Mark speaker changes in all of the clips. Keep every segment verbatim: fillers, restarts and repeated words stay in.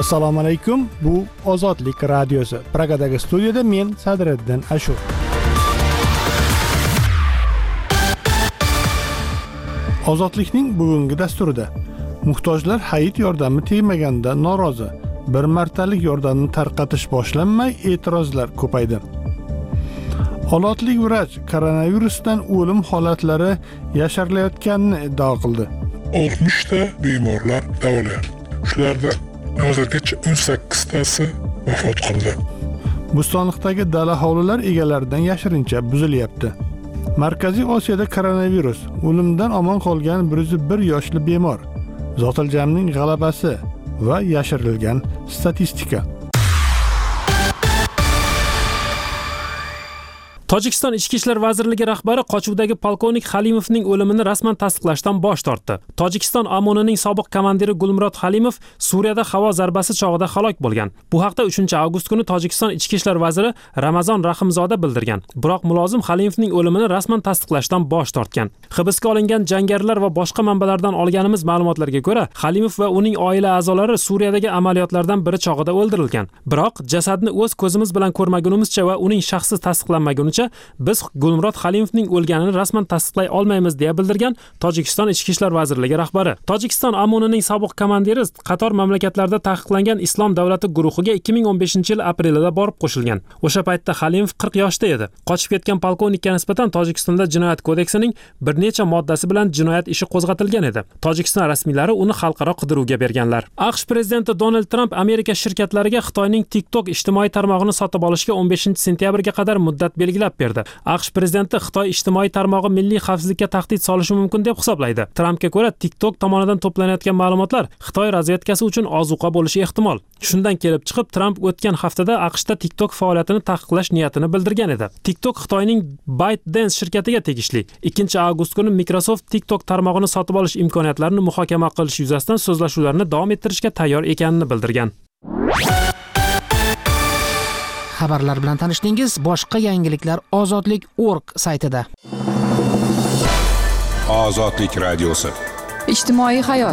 Speaker 1: Assalomu alaykum. Bu Ozodlik radiosi. Pragadagi studiyada men Sadriddin Ashur. Ozodlikning bugungi dasturida muhtojlar hayit yordami tegmaganda norozi. Bir martalik yordamni tarqatish boshlanmay e'tirozlar ko'paydi. Olotlik vrach koronavirusdan o'lim holatlari yashirilayotganini iddao qildi.
Speaker 2: oltmish ta bemorlar davolanadi. Shularda hozirgacha o'n sakkiz tasi vafot qildi.
Speaker 1: Bo'stonliqdagi dala hovlilar egalaridan yashirincha buzilyapti. Markaziy Osiyoda koronavirus, o'limdan omon qolgan bir yuz bir yoshli bemor, Zotiljamning g'alabasi va yashirilgan statistika.
Speaker 3: Tojikiston Ichki ishlar vazirligi rahbari qochuvdagi polkovnik Halimovning o'limini rasman tasdiqlashdan bosh tortdi. Tojikiston Amonining sobiq komandiri Gulmurod Halimov Suriyada havo zarbasi chog'ida halok bo'lgan. Bu haqda uchinchi avgust kuni Tojikiston Ichki ishlar vaziri Ramazon Rahimzoda bildirgan. Biroq mulozim Halimovning o'limini rasman tasdiqlashdan bosh tortgan. Hibsga olingan jangarilar va boshqa manbalardan olganimiz ma'lumotlarga ko'ra, Halimov va uning oila a'zolari Suriyadagi amaliyotlardan biri chog'ida o'ldirilgan. Biroq jasadni o'z ko'zimiz bilan ko'rmagunimizcha va uning shaxsi tasdiqlanmagunicha biz Gulmurod Halimovning o'lganini rasman tasdiqlay olmaymiz deya bildirgan Tojikiston Ichki ishlar vazirligi rahbari. Tojikiston Amonining sobiq komandiri qator mamlakatlarda taqiqlangan Islom davlati guruhiga ikki ming o'n beshinchi yil aprelida borib qo'shilgan. O'sha paytda Halimov qirq yoshda edi. Qochib ketgan polkovnikka nisbatan Tojikistonda jinoyat kodeksining bir necha moddasi bilan jinoyat ishi qo'zg'atilgan edi. Tojikiston rasmiylari uni xalqaro qidiruvga berganlar. AQSh prezidenti Donald Trump Amerika shirkatlariga Xitoyning TikTok ijtimoiy tarmog'ini sotib olishga o'n beshinchi sentyabrga qadar muddat belgilab berdi. AQSh prezidenti Xitoy ijtimoiy tarmog'i milliy xavfsizlikka tahdid solishi mumkin deb hisoblaydi. Trumpga ko'ra TikTok tomonidan to'planayotgan ma'lumotlar Xitoy razvedkasi uchun ozuqa bo'lishi ehtimol. Shundan kelib chiqib, Trump o'tgan haftada AQShda TikTok faoliyatini taqiqlash niyatini bildirgan edi. TikTok Xitoyning ByteDance shirkatiga tegishli. ikkinchi avgust kuni Microsoft TikTok tarmog'ini sotib olish imkoniyatlarini muhokama qilish yuzasidan so'zlashuvlarni davom ettirishga tayyor ekanini bildirgan.
Speaker 4: Xabarlar bilan tanishdingiz. Boshqa yangiliklar ozodlik dot org saytida.
Speaker 5: Ozodlik radiosi.
Speaker 6: Ijtimoiy hayot.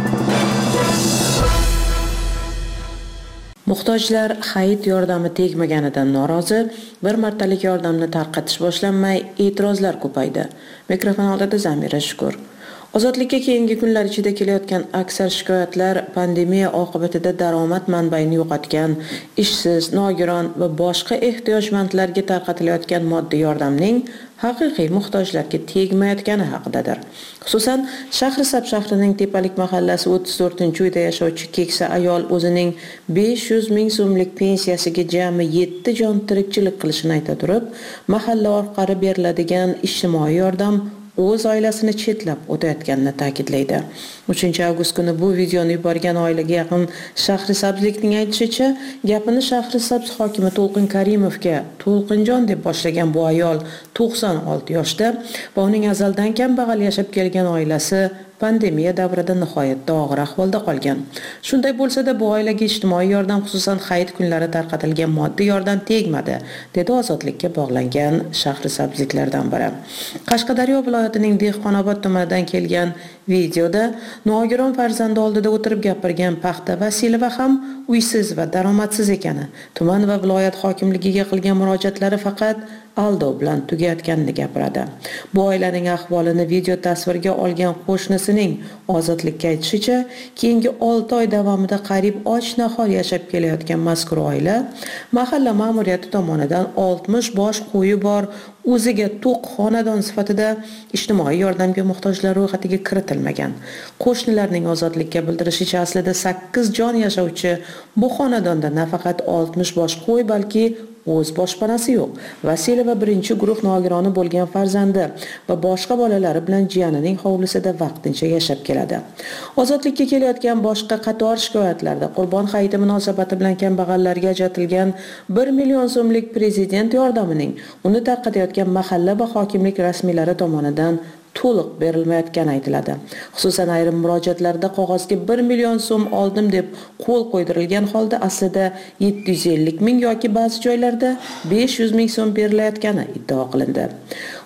Speaker 7: Muhtojlar hayit yordami tegmaganidan norozi, bir martalik yordamni tarqatish boshlanmay e'tirozlar ko'paydi. Mikrofon oldida Zamira Shukur. Ozodlikka keyingi kunlar ichida kelayotgan aksar shikoyatlar pandemiya oqibatida daromad manbaini yo'qotgan, ishsiz, nogiron va boshqa ehtiyojmandlarga tarqatilayotgan moddiy yordamning haqiqiy muhtojlarga tegmayotgani haqidadir. Xususan, Shahrisabz shahrining Tepalik mahallasi o'ttiz to'rtinchi uyda yashovchi keksa ayol o'zining besh yuz ming so'mlik pensiyasiga jami yetti jon tirikchilik qilishini ayta turib, mahalla orqali beriladigan ijtimoiy yordam o'z oilasini chetlab o'tayotganini ta'kidlaydi. uchinchi avgust kuni bu videoni yuborgan oilaga yaqin Shahrisabzlikning aytishicha, gapini Shahrisabz hokimi To'lqin Karimovga To'lqinjon deb boshlagan bu ayol to'qson olti yoshda va uning azaldan kambag'al yashab kelgan oilasi pandemiya davrida nihoyatda og'ir ahvolda qolgan. Shunday bo'lsa-da, bu oilaga ijtimoiy yordam, xususan hayit kunlari tarqatilgan moddiy yordam tegmadi, dedi ozodlikka bog'langan Shahrisabzliklardan biri. Qashqadaryo viloyatining Dehqonobod tumanidan kelgan videoda nogiron farzandi oldida o'tirib gapirgan Paxta Vasilova ham uysiz va daromadsiz ekani, tuman va viloyat hokimligiga qilgan murojaatlari faqat aldov bilan tugayotganini gapiradi. Bu oilaning ahvolini video tasvirga olgan qo'shnisining Ozodlikka aytishicha, keyingi olti oy davomida qariyb och-nahor yashab kelayotgan mazkur oila mahalla ma'muriyati tomonidan oltmish bosh qo'yi bor o'ziga to'q xonadon sifatida ijtimoiy yordamga muhtojlar ro'yxatiga kiritilmagan. Qo'shnilarning Ozodlikka bildirishicha, aslida sakkiz jon yashovchi bu xonadonda nafaqat oltmish bosh qo'y, balki o'z boshpanasi yo'q. Vasilova birinchi guruh nogironi bo'lgan farzandi va boshqa bolalari bilan jiyanining hovlisida vaqtincha yashab keladi. Ozodlikka kelayotgan boshqa qator shikoyatlarda Qurbon hayiti munosabati bilan kambag'allarga ajratilgan bir million so'mlik prezident yordamining uni tarqatayotgan mahalla va hokimlik rasmiylari tomonidan to'liq berilmayotgani aytiladi. Xususan, ayrim murojaatlarda qog'ozga bir million so'm oldim deb qo'l qo'ydirilgan holda aslida yetti yuz ellik ming yoki ba'zi joylarda besh yuz ming so'm berilayotgani iddao qilindi.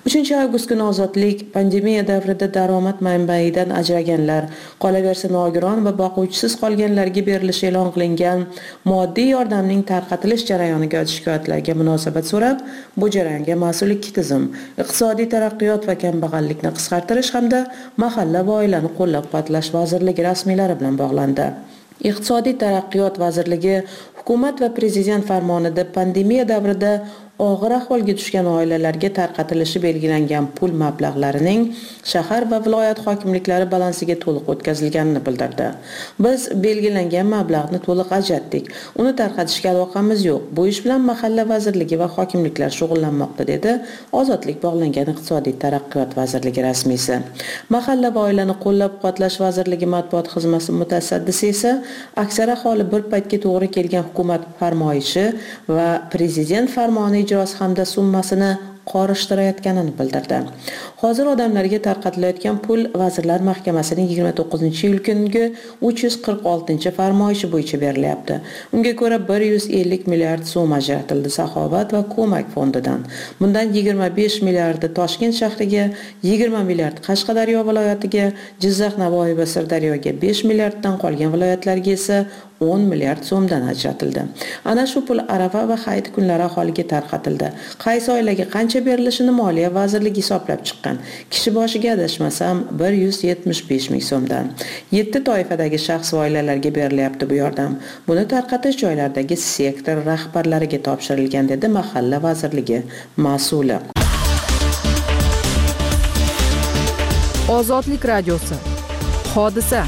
Speaker 7: uchinchi avgust kuni Ozodlik pandemiya davrida daromad manbaidan ajraganlar, qolaversa nogiron va boquvchisiz qolganlarga berilishi e'lon qilingan moddiy yordamning tarqatilish jarayoniga shikoyatlarga munosabat so'rab, bu jarayonga mas'ul ikki tizim, iqtisodiy taraqqiyot va kambag'allikni qisqartirish hamda mahalla va oilani qo'llab-quvvatlash vazirligi rasmiylari bilan bog'landi. Iqtisodiy taraqqiyot vazirligi hukumat va prezident farmonida pandemiya davrida og'ir ahvolga tushgan oilalarga tarqatilishi belgilangan pul mablag'larining shahar va viloyat hokimliklari balansiga to'liq o'tkazilganini bildirdi. Biz belgilangan mablag'ni to'liq ajratdik. Uni tarqatishga aloqamiz yo'q. Bu ish bilan mahalla vazirligi va hokimliklar shug'ullanmoqda, dedi Ozodlik bog'langan iqtisodiy taraqqiyot vazirligi rasmiysi. Mahalla va oilani qo'llab-quvvatlash vazirligi matbuot xizmati mutasaddisi esa aksar aholi bir paytga to'g'ri kelgan hukumat farmoyishi va prezident farmoni ijrosi hamda summasini qorishtirayotganini bildirdi. Hozir odamlarga tarqatilayotgan pul Vazirlar Mahkamasining yigirma to'qqizinchi iyul kungi uch yuz qirq oltinchi farmoyishi bo'yicha berilyapti. Unga ko'ra bir yuz ellik milliard so'm ajratildi Saxovat va Ko'mak fondidan. Bundan yigirma besh milliardi Toshkent shahriga, yigirma milliard Qashqadaryo viloyatiga, Jizzax, Navoiy va Sirdaryoga, besh milliarddan qolgan viloyatlarga esa o'n milliard so'mdan ajratildi. Ana shu pul Arafa va Hayit kunlari aholiga tarqatildi. Qaysi oilaga qancha berilishini Moliya vazirligi hisoblab chiqqan. Kishi boshiga adashmasam bir yuz yetmish besh ming so'mdan. yetti toifadagi shaxs va oilalarga berilyapti bu yordam. Buni tarqatish joylardagi sektor rahbarlariga topshirilgan, dedi Mahalla vazirligi mas'uli.
Speaker 6: Ozodlik radiosi. Hodisa.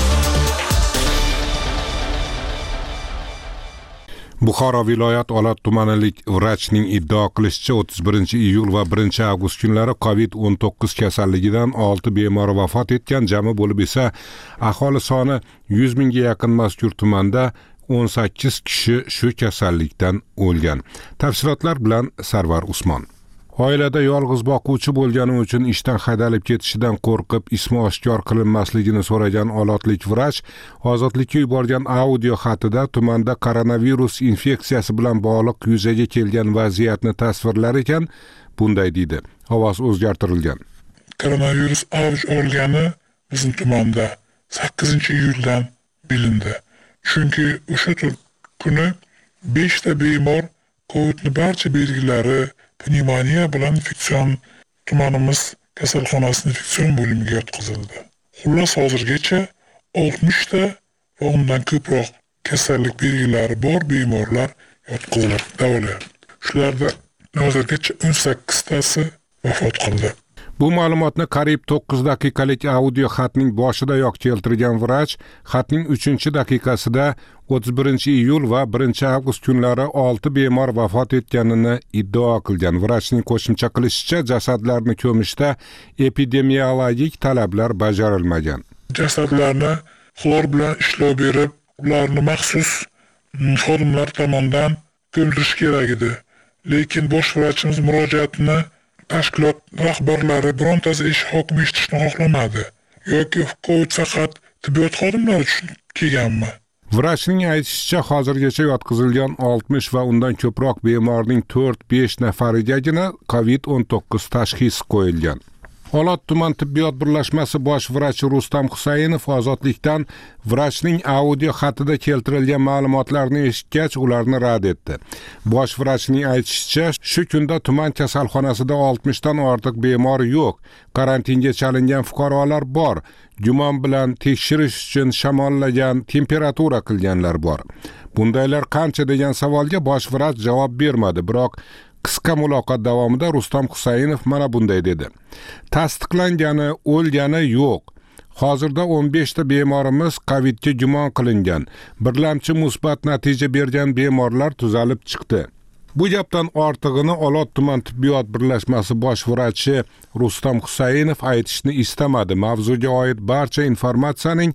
Speaker 5: Buxoro viloyat Olot tumanilik vrachning iddao qilishicha o'ttiz birinchi iyul va birinchi avgust kunlari covid o'n to'qqiz kasalligidan olti bemor vafot etgan, jami bo'lib esa aholi soni yuz mingga yaqin mazkur tumanda o'n sakkiz kishi shu kasallikdan o'lgan. Tafsilotlar bilan Sarvar Usmon. Oilada yolg'iz boquvchi bo'lgani uchun ishdan haydalib ketishidan qo'rqib ismi oshkor qilinmasligini so'ragan olotlik vrach Ozodlikka yuborgan audio xatida tumanda koronavirus infeksiyasi bilan bog'liq yuzaga kelgan vaziyatni tasvirlar ekan, bunday deydi. Ovoz o'zgartirilgan.
Speaker 2: Koronavirus avj olgani bizim tumanda sakkizinchi iyuldan bilindi. Chunki o'sha kuni besh ta bemor Covid'ni barcha belgilari pnevmoniya bilan infeksion tumanimiz kasalxonasi infeksion bo'limiga yotqizildi. Xullas hozirgacha oltmish ta va undan ko'proq kasallik belgilari bor bemorlar yotqizilib davolanadi. Shularda hozirgacha o'n sakkiz tasi vafot qildi.
Speaker 5: Bu ma'lumotni qariyb to'qqiz daqiqalik audio xatning boshidayoq keltirgan vrach, xatning uchinchi daqiqasida o'ttiz birinchi iyul va birinchi avgust kunlari olti bemor vafot etganini iddao qilgan. Vrachning qo'shimcha qilishicha, jasadlarni ko'mishda epidemiologik talablar bajarilmagan.
Speaker 2: Jasadlarni xlor bilan ishlov berib, ularni maxsus xodimlar tomonidan ko'mdirish kerak edi. Lekin bosh vrachimiz murojaatini tashkilot rahbarlari birontasi ish hokimi eshitishni xohlamadi. Yoki Covid faqat tibbiyot xodimlari uchun kelganmi?
Speaker 5: Vrachning aytishicha, hozirgacha yotqizilgan oltmish va undan ko'proq bemorning to'rt besh nafarigagina covid o'n to'qqiz tashxisi qo'yilgan. Olot tuman tibbiyot birlashmasi bosh vrachi Rustam Husaynov Ozodlikdan vrachning audio xatida keltirilgan ma'lumotlarni eshitgach, ularni rad etdi. Bosh vrachning aytishicha, shu kunda tuman kasalxonasida oltmishdan ortiq bemor yo'q, karantinga chalingan fuqarolar bor, gumon bilan tekshirish uchun shamollagan, temperatura qilganlar bor. Bundaylar qancha degan savolga bosh vrach javob bermadi, biroq qisqa muloqot davomida Rustam Husaynov mana bunday dedi. Tasdiqlangani, o'lgani yo'q. Hozirda o'n besh ta bemorimiz Covidga gumon qilingan. Birlamchi musbat natija bergan bemorlar tuzalib chiqdi. Bu gapdan ortig'ini Olot tuman tibbiyot birlashmasi bosh vrachi Rustam Husaynov aytishni istamadi. Mavzuga oid barcha informatsiyaning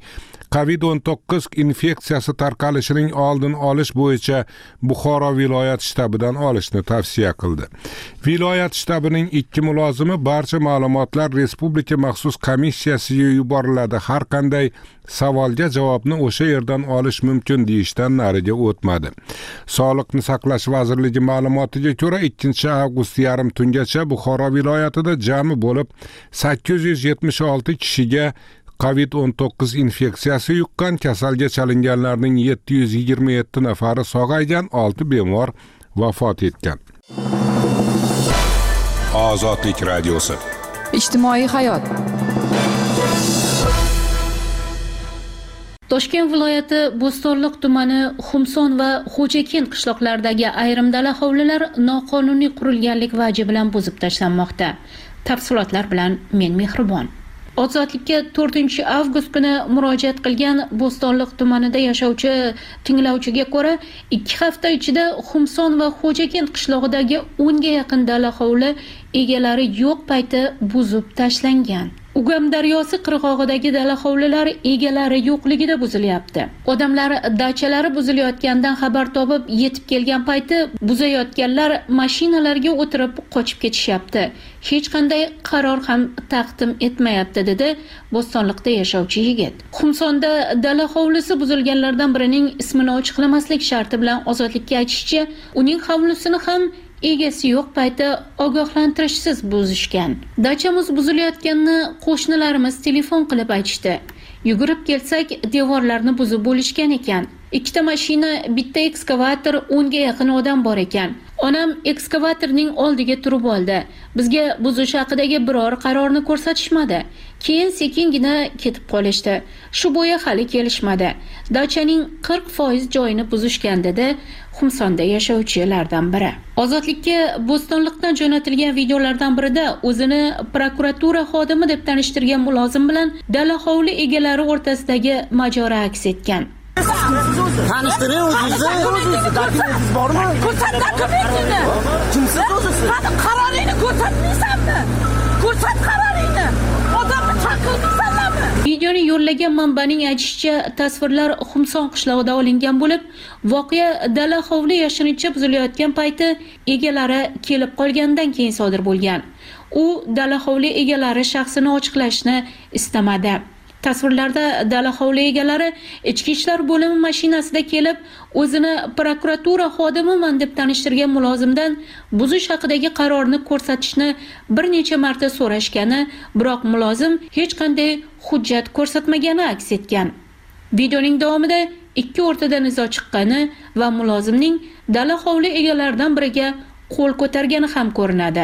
Speaker 5: covid o'n to'qqiz infeksiyasi tarqalishining oldini olish bo'yicha Buxoro viloyat shtabidan olishni tavsiya qildi. Viloyat shtabining ikki mulozimi barcha ma'lumotlar respublika maxsus komissiyasiga yuboriladi. Har qanday savolga javobni o'sha yerdan olish mumkin deyishdan nariga o'tmadi. Sog'liqni saqlash vazirligi ma'lumotiga ko'ra ikkinchi avgust yarim tungacha Buxoro viloyatida jami bo'lib sakkiz yuz yetmish olti kishiga covid o'n to'qqiz infeksiyasi yuqqan, kasalga chalinganlarning yetti yuz yigirma yetti nafari sog'aygan, olti bemor vafot etgan.
Speaker 8: Ozodlik radiosi.
Speaker 6: Ijtimoiy hayot.
Speaker 9: Toshkent viloyati Bo'stonliq tumani Xumson va Xo'jakin qishloqlaridagi ayrim dala hovlilar noqonuniy qurilganlik vaji bilan buzib tashlanmoqda. Tafsilotlar bilan men Mehribon. Ozodlikka to'rtinchi avgust kuni murojaat qilgan Bo'stonliq tumanida yashovchi tinglovchiga ko'ra, ikki hafta ichida Xumson va Xo'jakin qishlog'idagi o'nga yaqin dala hovli egalari yo'q payti buzib tashlangan. Ugam daryosi qirg'og'idagi dala hovlilar egalari yo'qligida buzilyapti. Odamlar dachalari buzilayotgandan xabar topib yetib kelgan payti buzayotganlar mashinalarga o'tirib qochib ketishyapti. Hech qanday qaror ham taqdim etmayapti, dedi Bo'stonliqda yashovchi yigit. Xumsonda dala hovlisi buzilganlardan birining ismini ochiqlamaslik sharti bilan ozodlikka aytishicha, uning hovlisini ham egasi yo'q payti ogohlantirishsiz buzishgan. Dachamiz buzilayotganini qo'shnilarimiz telefon qilib aytishdi. Yugurib kelsak, devorlarni buzib bo'lishgan ekan. Ikkita mashina, bitta ekskavator, o'nga yaqin odam bor ekan. Onam ekskavatorning oldiga turib oldi. Bizga buzish haqidagi biror qarorni ko'rsatishmadi. Keyin sekingina ketib qolishdi. Shu bo'yi hali kelishmadi. Dachaning qirq foiz joyini buzishgan, dedi Xumsonda yashovchilardan biri. Ozodlikka Bo'stonliqdan jo'natilgan videolardan birida o'zini prokuratura xodimi deb tanishtirgan mulozim bilan dala hovli egalari o'rtasidagi mojaro aks etgan.
Speaker 10: Tanishtiring o'zingizni. Dokumentingiz bormi?
Speaker 11: Ko'rsat dokumentingni.
Speaker 10: Kimsiz o'zingiz?
Speaker 11: Qani qaroringni ko'rsatmaysanmi? Ko'rsat qaroringni. Odamni chaqirmaysanmi?
Speaker 9: Videoni yo'llagan manbaning aytishicha, tasvirlar Xumson qishlog'ida olingan bo'lib, voqea dala hovli yashirincha buzilayotgan payti egalari kelib qolgandan keyin sodir bo'lgan. U dala hovli egalari shaxsini ochiqlashni istamadi. Tasvirlarda dala hovli egalari ichki ishlar bo'limi mashinasida kelib, o'zini prokuratura xodimiman deb tanishtirgan mulozimdan buzish haqidagi qarorni ko'rsatishni bir necha marta so'rashgani, biroq mulozim hech qanday hujjat ko'rsatmagani aks etgan. Videoning davomida ikki o'rtada nizo chiqqani va mulozimning dala hovli egalaridan biriga qo'l ko'targani ham ko'rinadi.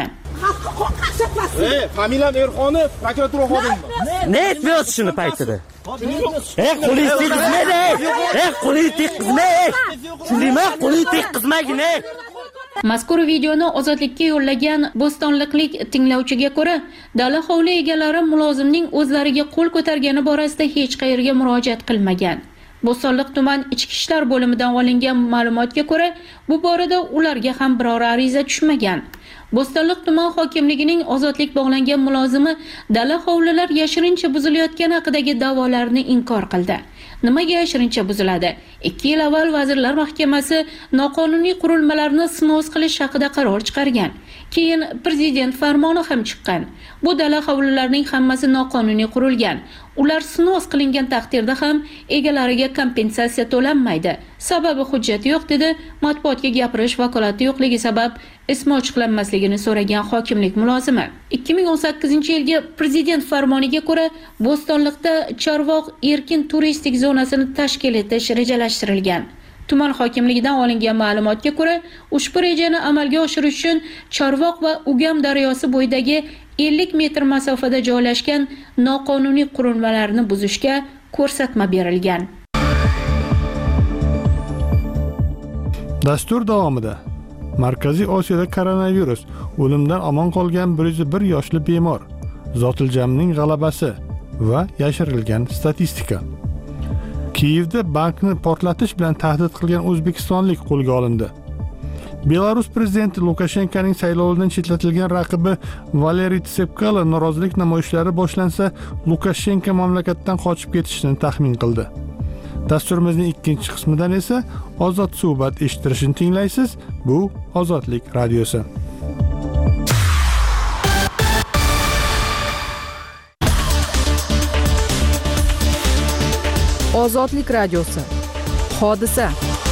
Speaker 10: Ey, familiyam Erxonov, prokuratura xodimi.
Speaker 12: Ne etmiyorsun şunu paytida? Ey, qo'lingiz tegizmaydi. Ey, qo'lingiz tegizmaydi. Shundaymi? Qo'lingiz tegizmagin.
Speaker 9: Mazkur videoni ozodlikka yo'llagan bo'stonliqlik tinglovchiga ko'ra, dala hovli egalari mulozimning o'zlariga qo'l ko'targani borasida hech qayerga murojaat qilmagan. Bo'stonliq tuman ichki ishlar bo'limidan olingan ma'lumotga ko'ra, bu borada ularga ham biror ariza tushmagan. Bo'stonliq tuman hokimligining ozodlik bog'langan mulozimi dala hovlilar yashirincha buzilayotgani haqidagi da'volarni inkor qildi. Nimaga yashirincha buziladi? ikki yil avval Vazirlar Mahkamasi noqonuniy qurilmalarni sinov qilish haqida qaror chiqargan. Keyin prezident farmoni ham chiqqan. Bu dala hovlilarning hammasi noqonuniy qurilgan. Ular sinov qilingan taqdirda ham egalariga kompensatsiya to'lanmaydi. Sababi hujjati yo'q, dedi matbuotga gapirish vakolati yo'qligi sabab ismi ochiqlanmasligini so'ragan hokimlik mulozimi. ikki ming o'n sakkizinchi yilgi prezident farmoniga ko'ra, Bo'stonliqda Chorvoq erkin turistik zonasini tashkil etish rejalashtirilgan. Tuman hokimligidan olingan ma'lumotga ko'ra, ushbu rejani amalga oshirish uchun Chorvoq va Ugam daryosi bo'yidagi ellik metr masofada joylashgan noqonuniy qurilmalarni buzishga ko'rsatma berilgan.
Speaker 1: Dastur davomida Markaziy Osiyoda koronavirus, o'limdan omon qolgan bir yuz bir yoshli bemor, Zotiljamning g'alabasi va yashirilgan statistika. Kiyevda bankni portlatish bilan tahdid qilgan o'zbekistonlik qo'lga olindi. Belarus prezidenti Lukashenkoning saylovidan chetlatilgan raqibi Valeriy Tsepkalo norozilik namoyishlari boshlansa, Lukashenko mamlakatdan qochib ketishini taxmin qildi. Dasturimizning ikkinchi qismidan esa ozod suhbat eshittirishni tinglaysiz. Bu Ozodlik radiosi.
Speaker 6: Ozodlik radiosi. Hodisa.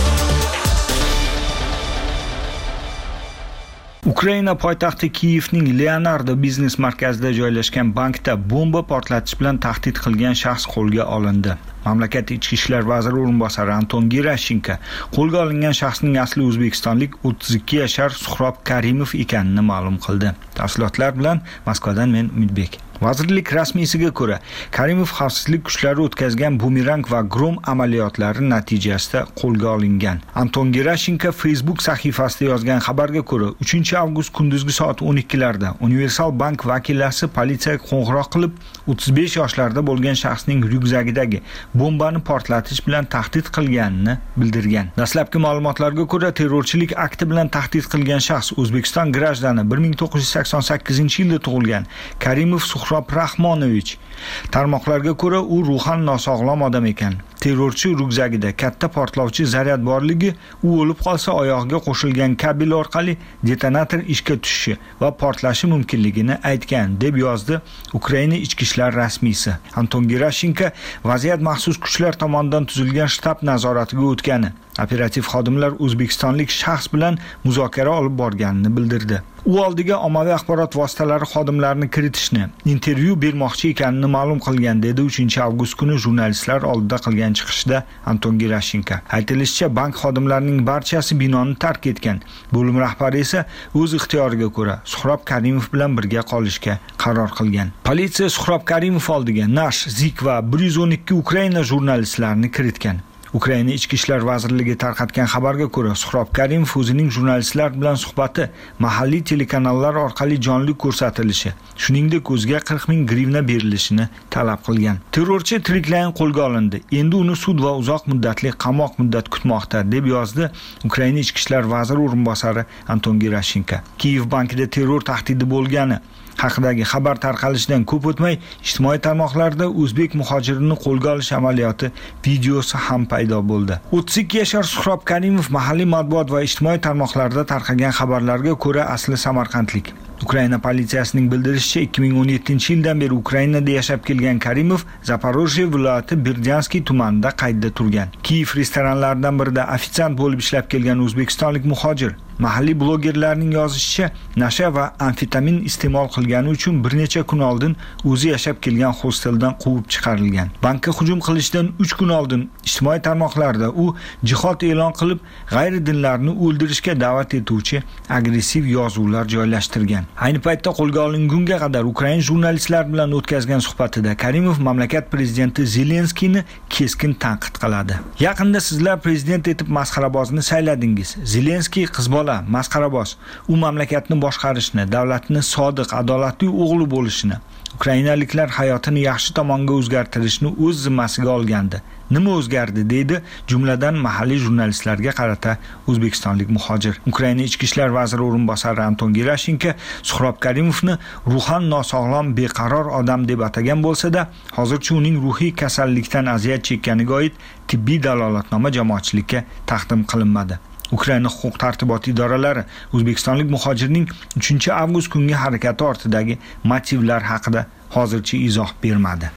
Speaker 13: Ukraina poytaxti Kiyevning Leonardo biznes markazida joylashgan bankda bomba portlatish bilan tahdid qilgan shaxs qo'lga olindi. Mamlakat ichki ishlar vaziri o'rinbosari Anton Gerashenko qo'lga olingan shaxsning asli o'zbekistonlik o'ttiz ikki yashar Suhrob Karimov ekanini ma'lum qildi. Tafsilotlar bilan Moskvadan men Umidbek. Vazirlik rasmiysiga ko'ra, Karimov xavfsizlik kuchlari o'tkazgan bumerang va grom amaliyotlari natijasida qo'lga olingan. Anton Gerashenko Facebook sahifasida yozgan xabarga ko'ra, uchinchi avgust kunduzgi soat o'n ikkilarda Universal Bank vakillasi politsiyaga qo'ng'iroq qilib, o'ttiz besh yoshlarda bo'lgan shaxsning ryukzagidagi bombani portlatish bilan tahdid qilganini bildirgan. Dastlabki ma'lumotlarga ko'ra, terrorchilik akti bilan tahdid qilgan shaxs O'zbekiston grajdani bir ming to'qqiz yuz sakson sakkizinchi yilda tug'ilgan Karimov Suhrob Rahmonovich. Tarmoqlarga ko'ra, u ruhan nosog'lom odam ekan. Terrorchi ryukzagida katta portlovchi zaryad borligi, u o'lib qolsa oyog'iga qo'shilgan kabel orqali detonator ishga tushishi va portlashi mumkinligini aytgan, deb yozdi Ukraina ichki ishlar rasmiysi. Anton Gerashenko vaziyat maxsus kuchlar tomonidan tuzilgan shtab nazoratiga o'tgani, operativ xodimlar o'zbekistonlik shaxs bilan muzokara olib borganini bildirdi. U oldiga ommaviy axborot vositalari xodimlarini kiritishni, intervyu bermoqchi ekanini ma'lum qilgan, dedi uchinchi avgust kuni jurnalistlar oldida qilgan chiqishda Anton Gerashenko. Aytilishicha, bank xodimlarining barchasi binoni tark etgan. Bo'lim rahbari esa o'z ixtiyoriga ko'ra Suhrob Karimov bilan birga qolishga qaror qilgan. Politsiya Suhrob Karimov oldiga Nash, Zik va bir yuz o'n ikki Ukraina jurnalistlarini kiritgan. Ukraina ichki ishlar vazirligi tarqatgan xabarga ko'ra, Suhrob Karimov o'zining jurnalistlar bilan suhbati mahalliy telekanallar orqali jonli ko'rsatilishi, shuningdek o'ziga qirq ming grivna berilishini talab qilgan. Terrorchi tiriklayin qo'lga olindi. Endi uni sud va uzoq muddatli qamoq muddat kutmoqda, deb yozdi Ukraina ichki ishlar vaziri o'rinbosari Anton Gerashenko. Kiyev bankida terror tahdidi bo'lgani haqidagi xabar tarqalishidan ko'p o'tmay, ijtimoiy tarmoqlarda o'zbek muhojirini qo'lga olish amaliyoti videosi ham paydo bo'ldi. o'ttiz ikki yashar Suhrob Karimov mahalliy matbuot va ijtimoiy tarmoqlarda tarqagan xabarlarga ko'ra asli samarqandlik. Ukraina politsiyasining bildirishicha, ikki ming o'n yettinchi yildan beri Ukrainada yashab kelgan Karimov Zaporojye viloyati Berdianskiy tumanida qaydda turgan. Kiyev restoranlaridan birida ofitsiant bo'lib ishlab kelgan o'zbekistonlik muhojir mahalliy blogerlarning yozishicha, nasha va amfetamin iste'mol qilgani uchun bir necha kun oldin o'zi yashab kelgan hosteldan quvib chiqarilgan. Bankka hujum qilishdan uch kun oldin ijtimoiy tarmoqlarda u jihod e'lon qilib, g'ayridinlarni o'ldirishga da'vat etuvchi agressiv yozuvlar joylashtirgan. Ayni paytda qo'lga olingunga qadar Ukraina jurnalistlar bilan o'tkazgan suhbatida Karimov mamlakat prezidenti Zelenskiyni keskin tanqid qiladi. Yaqinda sizlar prezident etib masxarabozni sayladingiz. Zelenskiy qizbola, masxaraboz. U mamlakatni boshqarishni, davlatni sodiq, adolatli o'g'li bo'lishini, ukrainaliklar hayotini yaxshi tomonga o'zgartirishni o'z zimmasiga olgandi. Nima o'zgardi, deydi jumladan mahalliy jurnalistlarga qarata o'zbekistonlik muhojir. Ukraina ichki ishlar vaziri o'rinbosari Anton Gerashenko Suhrob Karimovni ruhan nosog'lom, beqaror odam deb atagan bo'lsa-da, hozircha uning ruhiy kasallikdan aziyat chekkaniga oid tibbiy dalolatnoma jamoatchilikka taqdim qilinmadi. Ukraina huquq tartibot idoralari o'zbekistonlik muhojirning uchinchi avgust kungi harakati ortidagi motivlar haqida hozircha izoh bermadi.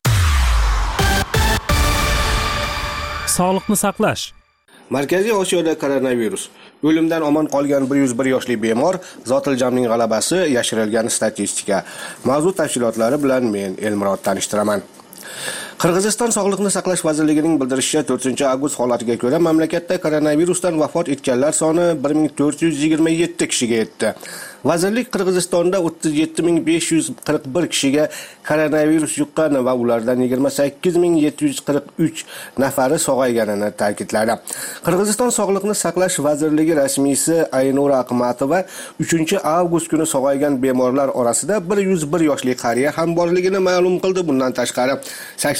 Speaker 3: Sog'liqni saqlash.
Speaker 14: Markaziy Osiyoda koronavirus. O'limdan omon qolgan bir yuz bir yoshli bemor, Zotiljamning g'alabasi, yashirilgan statistika. Mavzu tafsilotlari bilan men Elmurod tanishtiraman. Qirg'iziston Sog'liqni saqlash vazirligining bildirishicha, to'rtinchi avgust holatiga ko'ra mamlakatda koronavirusdan vafot etganlar soni bir ming to'rt yuz yigirma yetti kishiga yetdi. Vazirlik Qirg'izistonda o'ttiz yetti ming besh yuz qirq bir kishiga koronavirus yuqqan va ulardan yigirma sakkiz ming yetti yuz qirq uch nafari sog'ayganini ta'kidladi. Qirg'iziston Sog'liqni saqlash vazirligi rasmiysi Aynura Aqmatova uchinchi avgust kuni sog'aygan bemorlar orasida bir yuz bir yoshli qariya ham borligini ma'lum qildi. Bundan tashqari sakson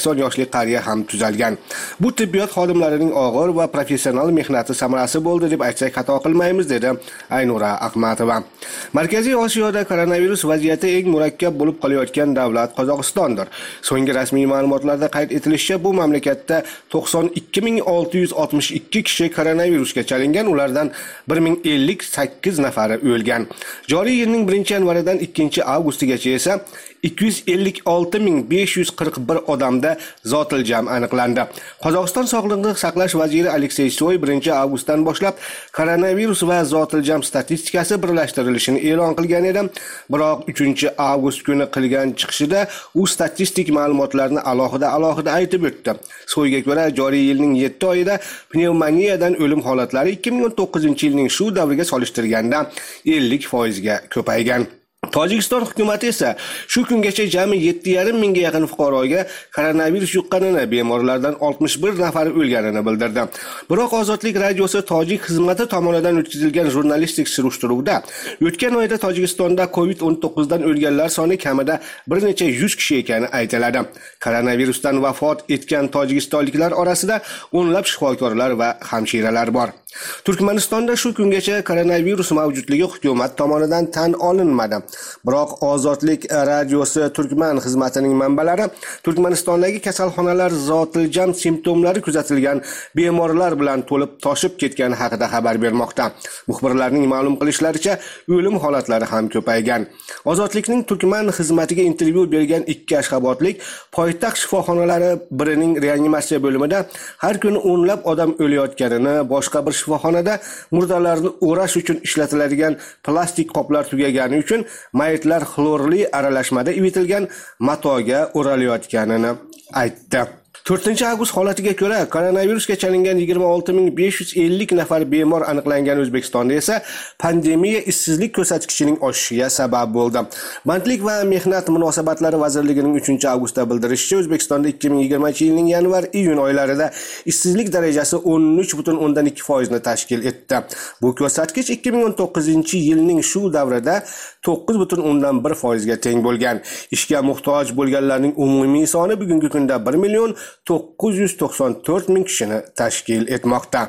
Speaker 14: sakson yoshli qariya ham tuzalgan. Bu tibbiyot xodimlarining og'ir va professional mehnati samarasi bo'ldi deb aytsak xato qilmaymiz, dedi Aynura Ahmatova. Markaziy Osiyoda koronavirus vaziyati eng murakkab bo'lib qolayotgan davlat Qozog'istondir. So'nggi rasmiy ma'lumotlarda qayd etilishicha, bu mamlakatda to'qson ikki ming olti yuz oltmish ikki kishi koronavirusga chalingan, ulardan bir ming ellik sakkiz nafari o'lgan. Joriy yilning birinchi yanvaridan ikkinchi avgustigacha esa ikki yuz ellik olti ming besh yuz qirq bir odamda zotiljam aniqlandi. Qozog'iston Sog'liqni saqlash vaziri Aleksey Soy birinchi avgustdan boshlab koronavirus va zotiljam statistikasi birlashtirilishini e'lon qilgan edi. Biroq uchinchi avgust kuni qilgan chiqishida u statistik ma'lumotlarni alohida-alohida aytib o'tdi. Soyga ko'ra, joriy yilning yetti oyida pnevmoniyadan o'lim holatlari ikki ming o'n to'qqizinchi yilning shu davriga solishtirganda ellik foiz ga ko'paygan. Tojikiston hukumati esa shu kungacha jami yetti yarim mingga yaqin fuqaroga koronavirus yuqqanini, bemorlardan oltmish bir nafari o'lganini bildirdi. Biroq Ozodlik radiosi Tojik xizmati tomonidan o'tkazilgan jurnalistik surishtiruvda o'tgan oyda Tojikistonda covid o'n to'qqiz dan o'lganlar soni kamida bir necha yuz kishi ekani aytiladi. Koronavirusdan vafot etgan tojikistonliklar orasida o'nlab shifokorlar va hamshiralar bor. Turkmanistonda shu kungacha koronavirus mavjudligi hukumat tomonidan tan olinmadi. Biroq Ozodlik radiosi Turkman xizmatining manbalari Turkmanistondagi kasalxonalar zotiljam simptomlari kuzatilgan bemorlar bilan to'lib toshib ketgani haqida xabar bermoqda. Muxbirlarning ma'lum qilishlaricha, o'lim holatlari ham ko'paygan. Ozodlikning Turkman xizmatiga intervyu bergan ikki ashxobodlik poytaxt shifoxonalari birining reanimatsiya bo'limida har kuni o'nlab odam o'layotganini, boshqa bir shifoxonada murdalarni o'rash uchun ishlatiladigan plastik qoplar tugagani uchun mayitlar xlorli aralashmada ivitilgan matoga o'ralayotganini aytdi. to'rtinchi avgust holatiga ko'ra, koronavirusga chalingan yigirma olti ming besh yuz ellik nafar bemor aniqlangan O'zbekistonda esa pandemiya ishsizlik ko'rsatkichining oshishiga sabab bo'ldi. Bandlik va mehnat munosabatlari vazirligining uchinchi avgustda bildirishicha, O'zbekistonda ikki ming yigirmanchi yilning yanvar-iyun oylarida ishsizlik darajasi o'n uch butun o'ndan ikki foiz ni tashkil etdi. Bu ko'rsatkich ikki ming o'n to'qqizinchi yilning shu davrida to'qqiz butun o'ndan bir foiz ga teng bo'lgan. Ishga muhtoj bo'lganlarning umumiy soni bugungi kunda bir million to'qqiz yuz to'qson to'rt ming kishini tashkil etmoqda.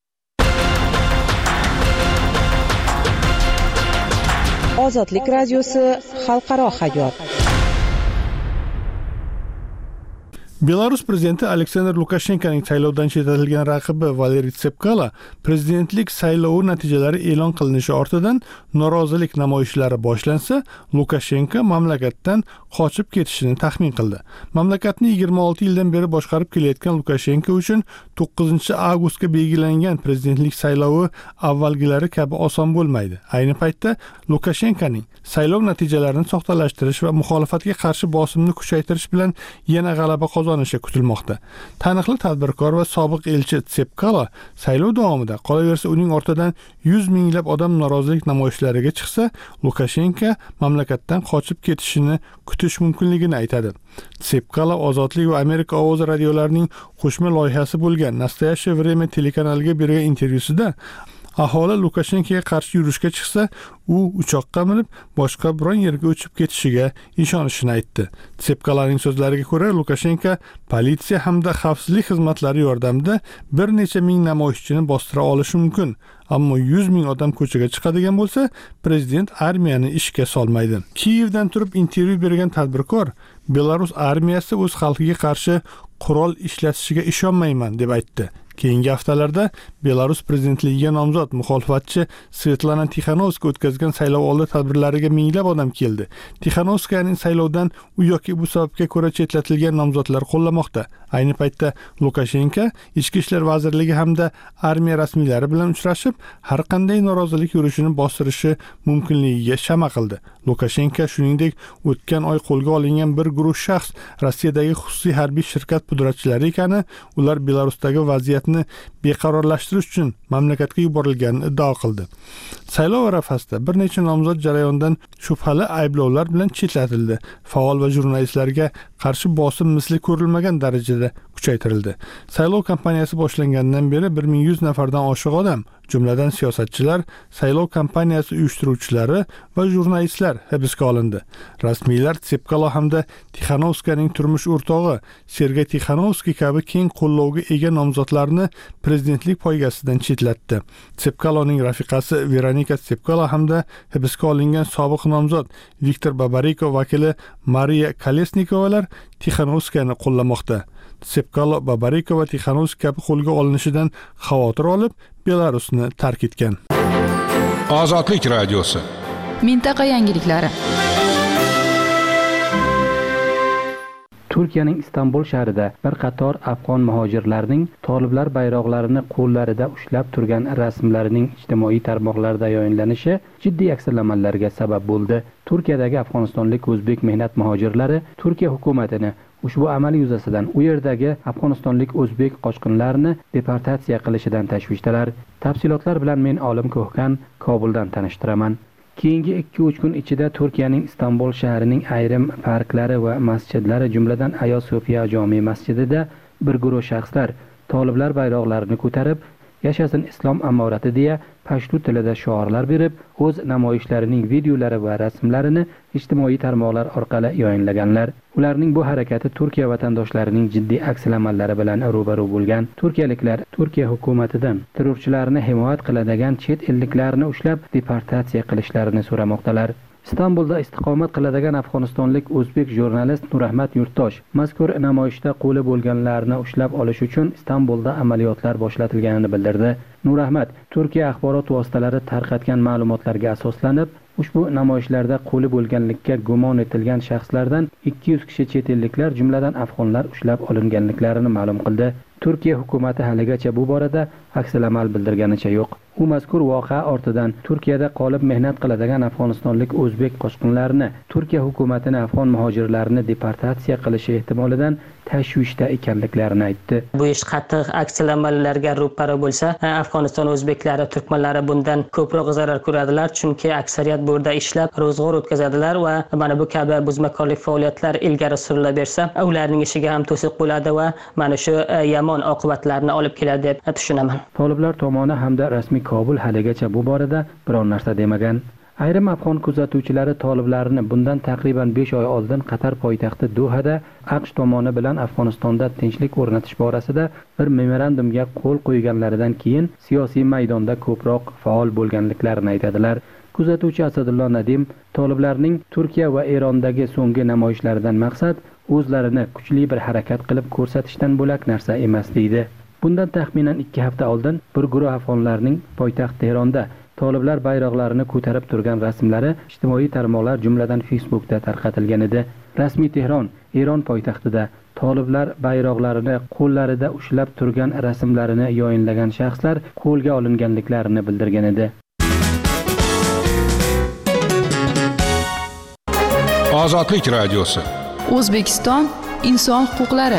Speaker 6: Ozodlik radiosi xalqaro hayot.
Speaker 1: Belarus prezidenti Aleksandr Lukashenkoning saylovdan chetlatilgan raqibi Valeriy Tsepkala prezidentlik saylovi natijalari e'lon qilinishi ortidan norozilik namoyishlari boshlansa, Lukashenko mamlakatdan qochib ketishini taxmin qildi. Mamlakatni yigirma olti yildan beri boshqarib kelayotgan Lukashenko uchun to'qqizinchi avgustga belgilangan prezidentlik saylovi avvalgilari kabi oson bo'lmaydi. Ayni paytda Lukashenkoning saylov natijalarini soxtalashtirish va muxolifatga qarshi bosimni kuchaytirish bilan yana g'alaba qozonishi kutilmoqda. Taniqli tadbirkor va sobiq elchi Tsepkala saylov davomida qolaversa uning ortidan yuz minglab odam norozilik namoyishlariga chiqsa, Lukashenko mamlakatdan qochib ketishini kutish mumkinligini aytadi. Tsepkala Ozodlik va Amerika ovozi radiolarining qo'shma loyihasi bo'lgan Nastoящее время telekanaliga bergan intervyusida aholi Lukashenkoga qarshi yurishga chiqsa, u uchoqqa minib boshqa biron yerga uchib ketishiga ishonishini aytdi. Tsepkalaning so'zlariga ko'ra, Lukashenko politsiya hamda xavfsizlik xizmatlari yordamida bir necha ming namoyishchini bostira olishi mumkin. Ammo yuz ming odam ko'chaga chiqadigan bo'lsa, prezident armiyani ishga solmaydi. Kiyevdan turib intervyu bergan tadbirkor, Belarus armiyasi o'z xalqiga qarshi qurol ishlatishiga ishonmayman deb aytdi. Keyingi haftalarda Belarus prezidentligiga nomzod muxolifatchi Svetlana Tixanovska o'tkazgan saylov oldi tadbirlariga minglab odam keldi. Tixanovskaning saylovdan u yoki bu sababga ko'ra chetlatilgan nomzodlar qo'llamoqda. Ayni paytda Lukashenko Ichki ishlar vazirligi hamda armiya rasmiylari bilan uchrashib, har qanday norozilik yurishini bostirishi mumkinligiga shama qildi. Lukashenko shuningdek, o'tgan oy qo'lga olingan bir guruh shaxs Rossiyadagi xususiy harbiy shirkat pudratchilari ekani, ular Belarusdagi vaziyatni beqarorlashtirish uchun mamlakatga yuborilganini iddao qildi. Saylov arafasida bir necha nomzod jarayondan shubhali ayblovlar bilan chetlatildi. Faol va jurnalistlarga qarshi bosim misli ko'rilmagan darajada kuchaytirildi. Saylov kampaniyasi boshlangandan beri bir ming yuz nafardan oshiq odam, jumladan siyosatchilar, saylov kampaniyasi uyushtiruvchilari va jurnalistlar hibsga olindi. Rasmiylar Tsepkalo hamda Tixanovskaning turmush o'rtog'i Sergey Tixanovskiy kabi keng qo'llovga ega nomzodlarni prezidentlik poygasidan chetlatdi. Tsepkaloning rafiqasi Veronika Tsepkalo hamda hibsga olingan sobiq nomzod Viktor Babariko vakili Mariya Kolesnikovalar Tixanovskiyni qo'llamoqda. Tsepkalo, Babariko va Tixanovskiy kabi qo'lga olinishidan xavotir olib, Belarusni tark etgan.
Speaker 8: Ozodlik radiosi.
Speaker 15: Mintaqa yangiliklari.
Speaker 16: Turkiyaning Istanbul shahrida bir qator afg'on muhojirlarning toliblar bayroqlarini qo'llarida ushlab turgan rasmlarining ijtimoiy tarmoqlarda yoyinlanishi jiddiy aksiyalamalarga sabab bo'ldi. Turkiyadagi afg'onistonlik o'zbek mehnat muhojirlari Turkiya hukumatini ushbu amal yuzasidan u yerdagi afg'onistonlik o'zbek qochqinlarini deportatsiya qilishidan tashvishdalar. Tafsilotlar bilan men Olim Ko'hkan Kobuldan tanishtiraman. Keyingi ikki uch kun ichida Turkiyaning Istanbul shahrining ayrim parklari va masjidlari, jumladan Ayo Sofiya jome masjidida bir guruh shaxslar toliblar bayroqlarini ko'tarib, yashasin islom amorati deya pashtu tilida shiorlar berib, o'z namoyishlarining videolari va rasmlarini ijtimoiy tarmoqlar orqali yoyinlaganlar. Ularning bu harakati Turkiya vatandoshlarining jiddiy aksiyalari bilan ro'baro bo'lgan. Turkiyaliklar Turkiya hukumatidan terrorchilarni himoya qiladigan chet elliklarni ushlab deportatsiya qilishlarini so'ramoqdalar. Istanbulda istiqomat qiladigan afg'onistonlik o'zbek jurnalist Nurahmat Yurtdosh mazkur namoyishda qo'li bo'lganlarni ushlab olish uchun Istanbulda amaliyotlar boshlatilganini bildirdi. Nurahmat Turkiya axborot vositalari tarqatgan ma'lumotlarga asoslanib, ushbu namoyishlarda qo'li bo'lganlikka gumon etilgan shaxslardan ikki yuz kishi chet elliklar, jumladan afg'onlar ushlab olinganliklarini ma'lum qildi. Turkiya hukumati haligacha bu borada aksalamal bildirganicha yo'q. U mazkur voqea ortidan Turkiyada qolib mehnat qiladigan afg'onistonlik o'zbek qochqinlarini, Turkiya hukumatini afg'on muhojirlarini deportatsiya qilishi ehtimolidan tashvishda ekanliklarini aytdi.
Speaker 17: Bu ish qattiq aksalamallarga ro'para bo'lsa, Afg'oniston o'zbeklari, turkmanlari bundan ko'proq zarar ko'radilar, chunki aksariyat bu yerda ishlab ro'zg'or o'tkazadilar va mana bu kabi buzmakorlik faoliyatlar ilgari surilaversa, ularning ishiga ham to'siq bo'ladi va mana shu yomon oqibatlarni olib keladi deb tushunaman.
Speaker 16: Toliblar tomoni hamda rasmiy Kobul haligacha bu borada biror narsa demagan. Ayrim afg'on kuzatuvchilari toliblarni bundan taqriban besh oy oldin Qatar poytaxti Dohada AQSh tomoni bilan Afg'onistonda tinchlik o'rnatish borasida bir memorandumga qo'l qo'yganlaridan keyin siyosiy maydonda ko'proq faol bo'lganliklarini aytadilar. Kuzatuvchi Asadullo Nadim toliblarning Turkiya va Erondagi so'nggi namoyishlaridan maqsad o'zlarini kuchli bir harakat qilib ko'rsatishdan bo'lak narsa emas deydi. Bundan taxminan ikki hafta oldin bir guruh afg'onlarning poytaxt Tehronda toliblar bayroqlarini ko'tarib turgan rasmlari ijtimoiy tarmoqlar, jumladan Facebookda tarqatilgan edi. Rasmiy Tehron, Eron poytaxtida toliblar bayroqlarini qo'llarida ushlab turgan rasmlarini yoyinlagan shaxslar qo'lga olinganliklarini bildirgan edi.
Speaker 8: Ozodlik radiosi.
Speaker 15: O'zbekiston inson huquqlari.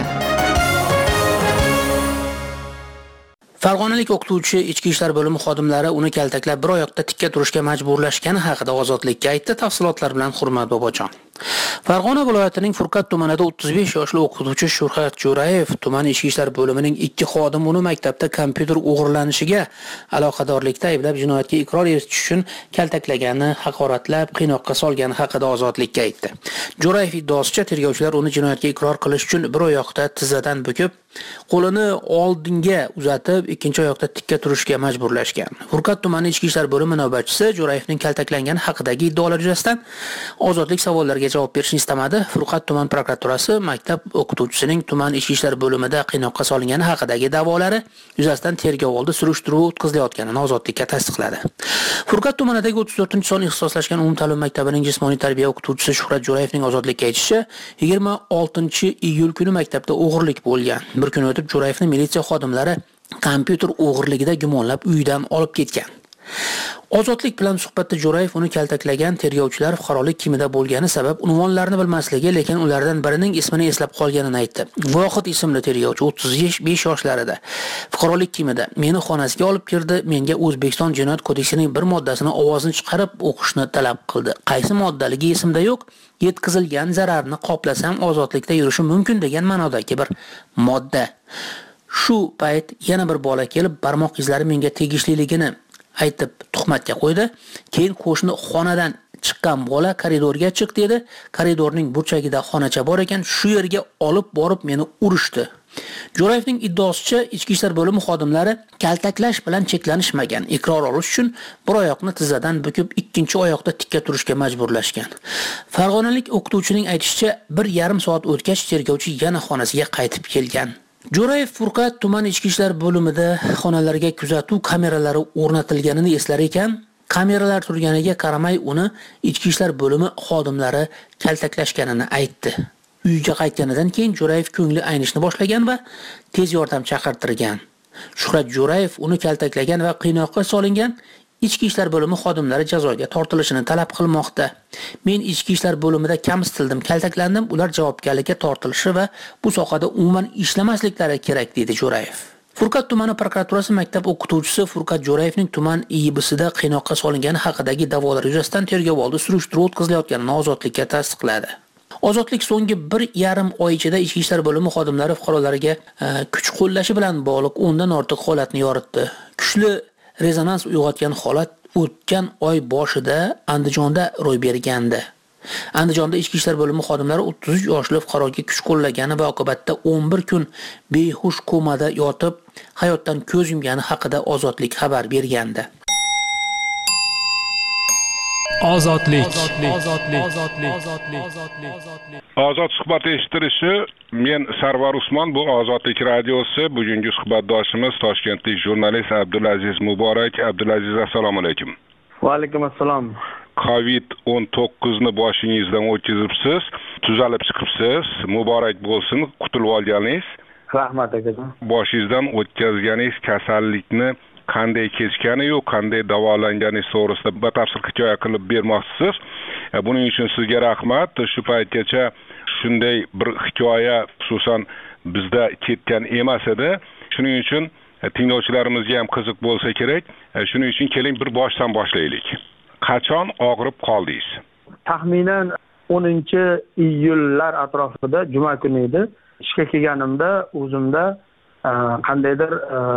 Speaker 4: Farg'onalik o'qituvchi ichki ishlar bo'limi xodimlari uni kaltaklab bir oyoqda tikka turishga majburlashgani haqida Ozodlikka aytdi. Tafsilotlar bilan Hurmat Bobojon. Farg'ona viloyatining Furqat tumanida o'ttiz besh yoshli o'qituvchi Shuhrat Jo'rayev tuman ichki ishlar bo'limining ikki xodimi uni maktabda kompyuter o'g'irlanishiga aloqadorlikda ayblab jinoyatga iqror etish uchun kaltaklagani, haqoratlab, qiynoqqa solgani haqida Ozodlikka aytdi. Jo'rayev iddaosicha tergovchilar uni jinoyatga iqror qilish uchun bir oyoqda tizzadan bukib, qo'lini oldinga uzatib, ikkinchi oyoqda tikka turishga majburlashgan. Furqat tumani ichki ishlar bo'limi navbatchisi Jo'rayevning kaltaklangani haqidagi iddaolar yuzasidan Ozodlik savollariga javob berishni istamadi. Furqat tuman prokuraturasi maktab o'qituvchisining tuman ichki ishlar bo'limida qiynoqqa solingani haqidagi da'volari yuzasidan tergov oldi surishtiruv o'tkazilayotganini Ozodlikka tasdiqladi. Furqat tumanidagi o'ttiz to'rtinchi son ixtisoslashgan umumta'lim maktabining jismoniy tarbiya o'qituvchisi Shuhrat Jo'rayevning Ozodlikka aytishicha, yigirma oltinchi iyul kuni maktabda o'g'irlik bo'lgan. Bir kun o'tib Jo'rayevning militsiya xodimlari kompyuter o'g'irligida gumonlab uyidan olib ketgan. Ozodlik bilan suhbatda Jo'rayev uni kaltaklagan tergovchilar fuqarolik kimida bo'lgani sabab unvonlarini bilmasligi, lekin ulardan birining ismini eslab qolganini aytdi. Vohid ismli tergovchi o'ttiz besh yoshlarida fuqarolik kimida meni xonasiga olib kirdi, menga O'zbekiston Jinoyat kodeksining bir moddasini ovozini chiqarib o'qishni talab qildi. Qaysi moddaligi esimda yo'q. Yetkazilgan zararni qoplasam ozodlikda yurishim mumkin degan ma'nodagi bir modda. Shu payt yana bir bola kelib barmoq izlari menga tegishliligini aytib tuhmatga qo'ydi. Keyin qo'shni xonadan chiqqan bola koridorga chiq dedi. Koridorning burchagida xonacha bor ekan, shu yerga olib borib meni urishdi. Jo'rayevning iddaosicha ichki ishlar bo'limi xodimlari kaltaklash bilan cheklanishmagan. Iqror olish uchun bir oyoqni tizzadan bukib, ikkinchi oyoqda tikka turishga majburlashgan. Farg'onalik o'qituvchining aytishicha, bir yarim soat o'tgach tergovchi yana xonasiga qaytib kelgan. Jo'rayev Furqat tuman ichki ishlar bo'limida xonalarga kuzatuv kameralari o'rnatilganini eslar ekan, kameralar turganiga qaramay uni ichki ishlar bo'limi xodimlari kaltaklashganini aytdi. Uyga qaytganidan keyin Jo'rayev ko'ngli aynishni boshlagan va tez yordam chaqirtirgan. Shuhrat Jo'rayev uni kaltaklagan va qiynoqqa solingan ichki ishlar bo'limi xodimlari jazoga tortilishini talab qilmoqda. Men ichki ishlar bo'limida kamsitildim, kaltaklandim, ular javobgarlikka tortilishi va bu sohada umuman ishlamasliklari kerak dedi Jo'rayev. Furqat tumani prokuraturasi maktab o'qituvchisi Furqat Jo'rayevning tuman I I B'sida qiynoqqa solingani haqidagi da'volar yuzasidan tergovoldi surishtiruv o'tkazilayotganini ozodlikka tasdiqladi. Ozodlik so'nggi bir yarim oy ichida ichki ishlar bo'limi xodimlari fuqarolarga e, kuch qo'llashi bilan bog'liq o'ndan ortiq holatni yoritdi. Kuchli rezonans uyg'otgan holat o'tgan oy boshida Andijonda ro'y bergandi. Andijonda ichki ishlar bo'limi xodimlari o'ttiz uch yoshli fuqaroga kuch qo'llagani va oqibatda o'n bir kun behush komada yotib hayotdan ko'z yumgani haqida Ozodlik xabar bergandi.
Speaker 3: Ozodlik.
Speaker 5: Ozod suhbat eshittirishi, men Sarvar Usmon, bu Ozodlik radiosi. Bugungi suhbatdoshimiz toshkentlik jurnalist Abdulaziz Muborak. Abdulaziz, assalomu alaykum.
Speaker 18: Va alaykum assalom.
Speaker 5: covid o'n to'qqiz ni boshingizdan o'tkazibsiz, tuzalib chiqibsiz. Muborak bo'lsin, qutulib olganingiz.
Speaker 18: Rahmat akajon.
Speaker 5: Boshingizdan o'tkazganingiz kasallikni qanday kechgani yo'q, qanday davolanganingiz to'g'risida batafsil hikoya qilib bermoqchisiz. Buning uchun sizga rahmat. Shu paytgacha shunday bir hikoya xususan bizda ketgan emas edi. Shuning uchun tinglovchilarimizga ham qiziq bo'lsa kerak. Shuning uchun keling bir boshdan boshlaylik. Qachon og'rib qoldingiz?
Speaker 18: Taxminan o'ninchi iyullar atrofida juma kuni edi. Ishga kelganimda o'zimda qandaydir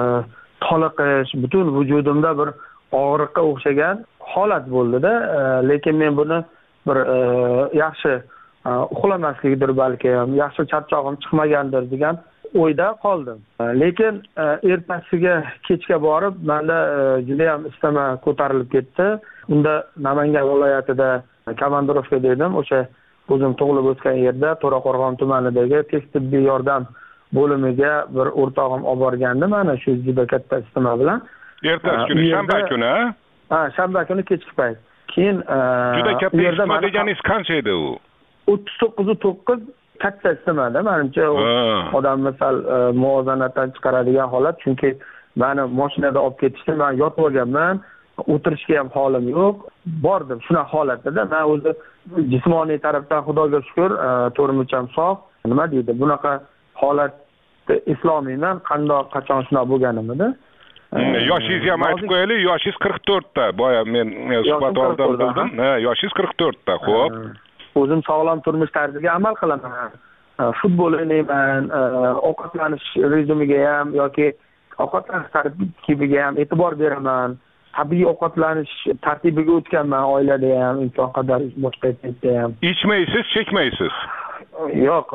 Speaker 18: toliqish, butun vujudimda bir og'riqqa o'xshagan holat bo'ldi-da, lekin men buni bir yaxshi uxlamaslikdir balki, yaxshi charchog'im chiqmagandir degan o'yda qoldim. Lekin ertasiga kechga borib menda juda ham istama ko'tarilib ketdi. Unda Namangan viloyatida komandirovka dedim, o'sha o'zim tug'ilib o'sgan yerda To'raqo'rg'on tumanidagi tez tibbiy yordam bo'limiga bir o'rtog'im olib borgandi, mana shu juda katta istama bilan.
Speaker 5: Ertasi kuni, shanba kuni,
Speaker 18: ha, shanba kuni kechki payt. Keyin
Speaker 5: juda katta istama deganingiz qancha edi u?
Speaker 18: o'ttiz to'qqiz to'qqiz katta istamada, menimcha odam misal muvozanatdan chiqaradigan holat, chunki meni mashinada olib ketishdi, men yotib olganman, o'tirishga ham holim yo'q. Bordim shunaqa holatda, men o'zi jismoniy tarafdan Xudoga shukr, to'rimicham sog'. Nima deydi? Bunaqa holatda islomiyman, qandoq qachon shunaqa bo'lganimda.
Speaker 5: Yoshingizni ham aytib qo'yaylik, yoshingiz qirq to'rt ta. Boya men suhbat oldim bildim. Ha, yoshingiz qirq to'rt ta. Xo'p.
Speaker 18: O'zim sog'lom turmush tarziga amal qilaman. Futbol o'ynayman, ovqatlanish rejimiga ham yoki ovqatlanish tartibiga ham e'tibor beraman. Tabiiy ovqatlanish tartibiga o'tganman, oilada ham, imkon qadar boshqa yerda ham.
Speaker 5: Ichmaysiz, chekmaysiz?
Speaker 18: Yo'q,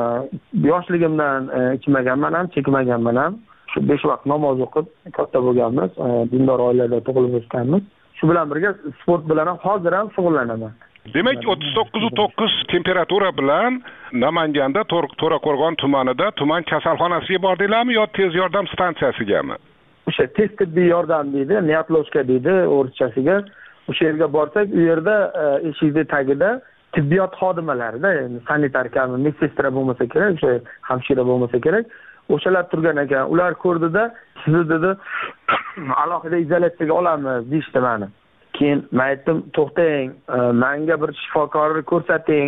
Speaker 18: yoshligimdan ichmaganman ham, chekmaganman ham. Shu besh vaqt namoz o'qib, katta bo'lganmiz, dindor oilada tug'ilib o'sganmiz. Shu bilan birga sport bilan ham hozir ham shug'ullanaman.
Speaker 5: Demak, o'ttiz to'qqiz to'qqiz temperatura bilan Namanganda To'raqo'rg'on tumanida tuman kasalxonasiga bordinglarmi yo tez yordam stansiyasigami?
Speaker 18: O'sha tez tibbiy yordam deydi, neatlovska deydi o'rtachasiga. O'sha yerga borsak, u yerda eshikning tagida tibbiyot xodimalarida, sanitar kabi, medsestra bo'lmasa kerak, o'sha hamshira bo'lmasa kerak, o'shalar turgan ekan. Ular ko'rdida, sizni dedi, alohida izolyatsiyaga olamiz deyishdi meni. Keyin men aytdim, to'xtang, menga bir shifokorni ko'rsating,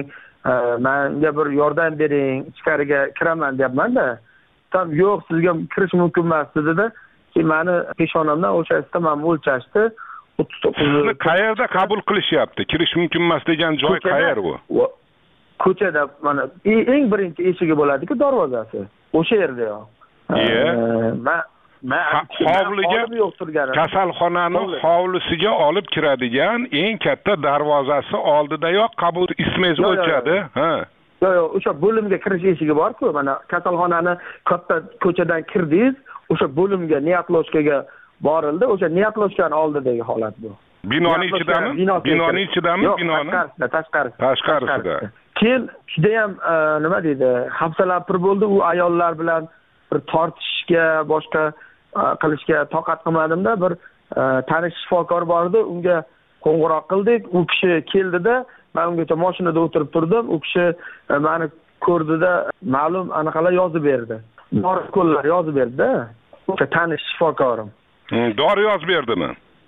Speaker 18: menga bir yordam bering, ichkariga kiraman deyapman-da. Tam yo'q, sizga kirish mumkin emas dedi-da. Keyin meni peshonamdan o'shasida men o'lchashdi. o'ttiz to'qqiz
Speaker 5: Sizni qayerda qabul qilishyapti? Kirish mumkin emas degan joy qayer u?
Speaker 18: Ko'chada, mana eng birinchi eshigi bo'ladi-ku, darvozasi. O'sha yerda yo'q. Men
Speaker 5: hovliga kasalxonani hovlisiga olib kiradigan eng katta darvozasi oldidayoq qabul ismingiz o'chadi. Ha.
Speaker 18: Yo'q, yo'q, o'sha bo'limga kirish eshigi bor-ku, mana kasalxonani katta ko'chadan kirdingiz, o'sha bo'limga niyatloshkaga borildi, o'sha niyatloshkani oldidagi holat bu.
Speaker 5: Binoning ichidami? Binoning ichidami? Binoni
Speaker 18: tashqarisida, tashqarisida.
Speaker 5: Tashqarisida.
Speaker 18: Keyin juda ham nima deydi, hafsalab bir bo'ldi, u ayollar bilan bir tortishishga, boshqa qilishga toqat qilmadimda, bir tanish shifokor bor edi, unga qo'ng'iroq qildik, u kishi keldida, men ungacha mashinada o'tirib turdim, u kishi meni ko'rdida, ma'lum anaqalar yozib berdi. Dori ukollar yozib berdi-da. O'sha tanish shifokorim.
Speaker 5: Dori yozib berdimi?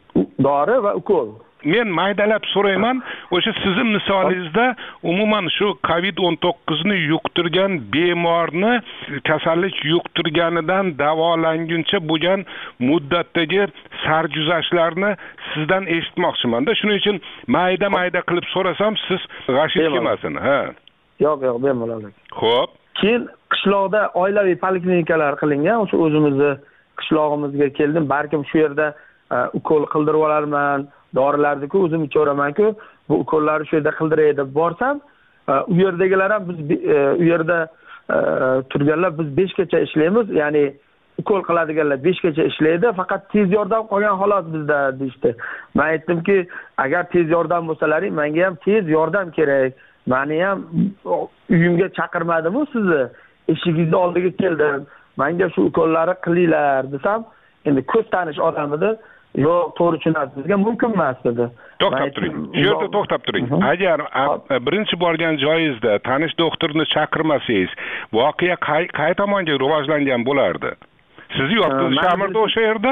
Speaker 18: Dori va ukol.
Speaker 5: Men maydalab so'rayman, o'sha sizning misolingizda umuman shu covid o'n to'qqiz ni yuqtirgan bemorni kasallik yuqtirganidan davolanguncha bo'lgan muddatdagi sarguzashtlarni sizdan eshitmoqchiman-da. Shuning uchun mayda-mayda qilib so'rasam, siz g'ashit kelmasin, ha.
Speaker 18: Yo'q, yo'q, bemalol.
Speaker 5: Xo'p.
Speaker 18: Keyin qishloqda oilaviy poliklinikalar qilingan, o'sha o'zimizni qishlog'imizga keldim, balkim shu yerda ukol qildirib olarman, dorilarni-ku o'zim ichaverman-ku, bu ukollarni shu yerda qildiray deb borsam, u yerdagilar ham biz u yerda turganlar biz besh gacha ishlaymiz, ya'ni ukol qiladiganlar besh gacha ishlaydi, faqat tez yordam qolgan xolos bizda deydi. Men aytdimki, agar tez yordam bo'lsalaring, menga ham tez yordam kerak. Meni ham uyimga chaqirmadim-ku sizni. Eshigingizni oldiga keldim. Menga shu ukollarni qilinglar desam, endi ko'z tanish odam edi. Yo'q, to'g'ri tushunasiz, bizga mumkin emas dedi.
Speaker 5: To'xtab turing. Shu yerda to'xtab turing. Agar birinchi borgan joyingizda tanish doktorni chaqirmasangiz, voqea qay tomonga rivojlangan bo'lardi? Sizni yotqizisharmidi o'sha yerda?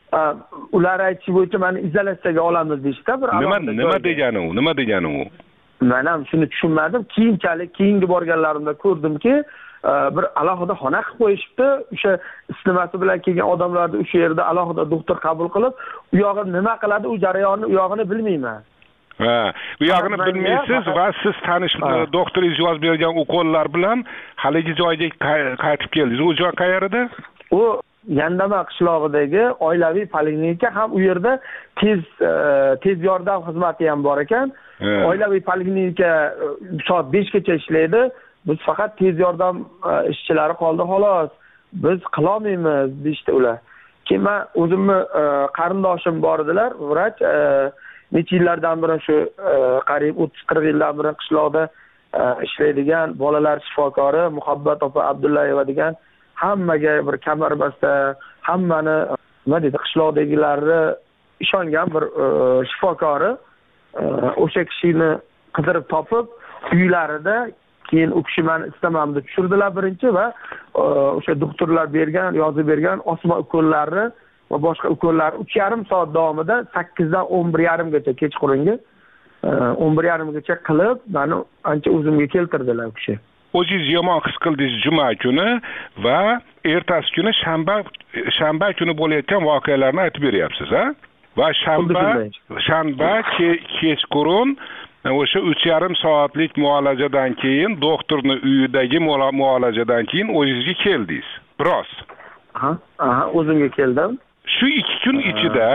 Speaker 18: Ular aytish bo'yicha meni izolyatsiyaga olamiz deyishdi. Bir
Speaker 5: nima nima degani u? Nima degani u?
Speaker 18: Men ham shuni tushunmadim. Keyinchalik keyingi borganlarimda ko'rdimki, bir alohida xona qilib qo'yishibdi. O'sha istimasi bilan kelgan odamlarni o'sha yerda alohida doktor qabul qilib, u yog'ini nima qiladi, u jarayonni u yog'ini bilmayman.
Speaker 5: Ha, u yog'ini bilmaysiz va siz tanish doktoringiz yozib bergan ukollar bilan haligi joyga qaytib keldingiz. U joy qayerda?
Speaker 18: U Yandama qishlog'idagi oilaviy poliklinika, ham u yerda tez tez yordam xizmati ham bor ekan. Oilaviy poliklinika soat besh gacha ishlaydi. Biz faqat tez yordam ishchilari qoldi xolos. Biz qila olmaymiz deydi ular. Keyin men o'zimni qarindoshim bor edilar, vrach, necha yillardan beri shu qariyb o'ttiz qirq yildan beri qishloqda ishlaydigan bolalar shifokori Muhabbat opa Abdullayeva degan, hammaga bir kamarbasta, hammani nima deydi, qishloqdagilarni ishongan bir shifokori. O'sha kishini qidirib topib, uylarida keyin u kishi meni istamamda tushirdilar birinchi va o'sha doktorlar bergan, yozib bergan osma ukollarni va boshqa ukollar uch yarim soat davomida sakkiz dan o'n bir yarim gacha kechqurungi o'n bir yarim gacha qilib, meni ancha o'zimga keltirdilar u kishi.
Speaker 5: O'zingiz yomon his qildingiz juma kuni va ertasi kuni shanba shanba kuni bo'layotgan voqealarni aytib beryapsiz, ha? Va shanba shanba kechqurun o'sha uch yarim soatlik muolajadan keyin doktorning uyidagi muolajadan keyin o'zingizga keldingiz. Biroz.
Speaker 18: Ha, ha, o'zimga keldim.
Speaker 5: Shu ikki kun ichida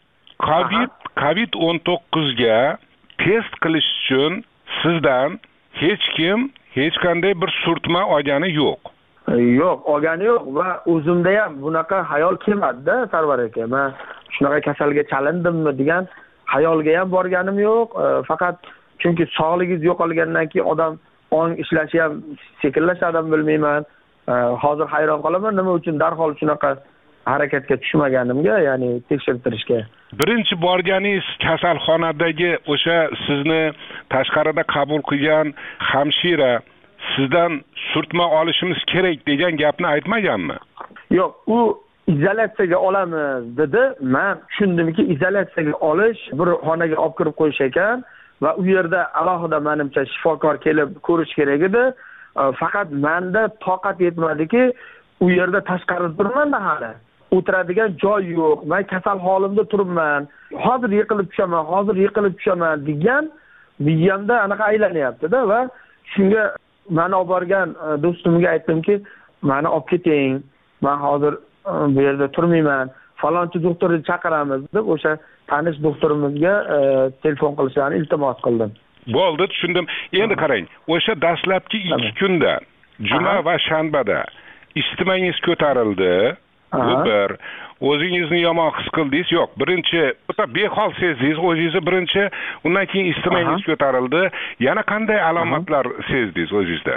Speaker 5: covid covid o'n to'qqiz ga test qilish uchun sizdan hech kim hech qanday bir surtma olgani yo'q.
Speaker 18: Yo'q, olgani yo'q va o'zimda ham bunaqa xayol kelmadi-da, Sarvar aka. Men shunaqa kasalga chalindimmi degan xayolga ham borganim yo'q. Faqat chunki sog'ligingiz yo'qolgandan keyin odam ong ishlashi ham sekinlashadimi bilmayman. Hozir hayron qolaman, nima uchun darhol shunaqa harakatga tushmaganimga, ya'ni tekshirtirishga.
Speaker 5: Birinchi borganingiz kasalxonadagi o'sha sizni tashqarida qabul qilgan hamshira sizdan surtma olishimiz kerak degan gapni aytmaganmi?
Speaker 18: Yo'q, u izolyatsiyaga olamiz dedi. Men tushundimki, izolyatsiyaga olish bir xonaga olib kirib qo'yish ekan va u yerda alohida menimcha shifokor kelib ko'rish kerak edi. Faqat menda toqat yetmadiki, u yerda tashqarida turman-da hali. O'tiradigan joy yo'q. Men kasal holimda turibman. Hozir yiqilib tushaman, hozir yiqilib tushaman degan miyamda anaqa aylanyapti-da va shunga meni olib borgan do'stimga aytdimki, meni olib keting. Men hozir bu yerda turmayman, falonchi doktorni chaqiramiz deb o'sha tanish doktorimizga telefon qilishlarni iltimos qildim.
Speaker 5: Bo'ldi, tushundim. Endi qarang, o'sha dastlabki ikki kunda, juma va shanbada istimangiz ko'tarildi. Bu bir. O'zingizni yomon his qildingiz? Yo'q. Birinchi, behol sezdingiz, o'zingizni birinchi, undan keyin istimangiz ko'tarildi. Yana qanday alomatlar sezdingiz o'zingizda?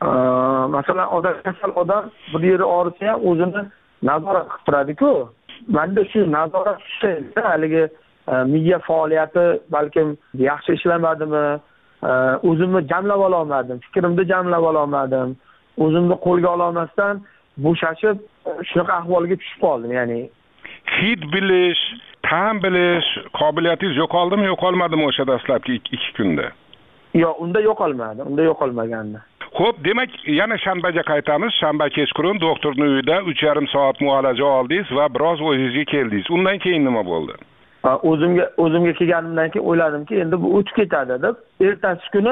Speaker 18: Masalan, odam kasal odam bir yeri og'risa ham o'zini nazorat qilib turadi-ku. Menda shu nazorat tushdi, haligi miya faoliyati balkim yaxshi ishlamadimi, o'zimni jamlab ola olmadim, fikrimni jamlab ola olmadim, o'zimni qo'lga ola olmasdan bo'shashib shunaqa ahvolga tushib qoldim, ya'ni
Speaker 5: hid bilish, ta'm bilish qobiliyatingiz yo'qoldimi, yo'qolmadimi o'sha dastlabki ikki kunda?
Speaker 18: Yo'q, unda yo'qolmadi, unda yo'qolmagandi.
Speaker 5: Xo'p, demak, yana shanbaga qaytamiz. Shanba kechqurun doktorning uyida uch yarim soat muolaja oldingiz va biroz o'zingizga keldingiz. Undan keyin nima bo'ldi?
Speaker 18: O'zimga o'zimga kelganimdan keyin o'yladimki, endi bu o'tib ketadi deb, ertasi kuni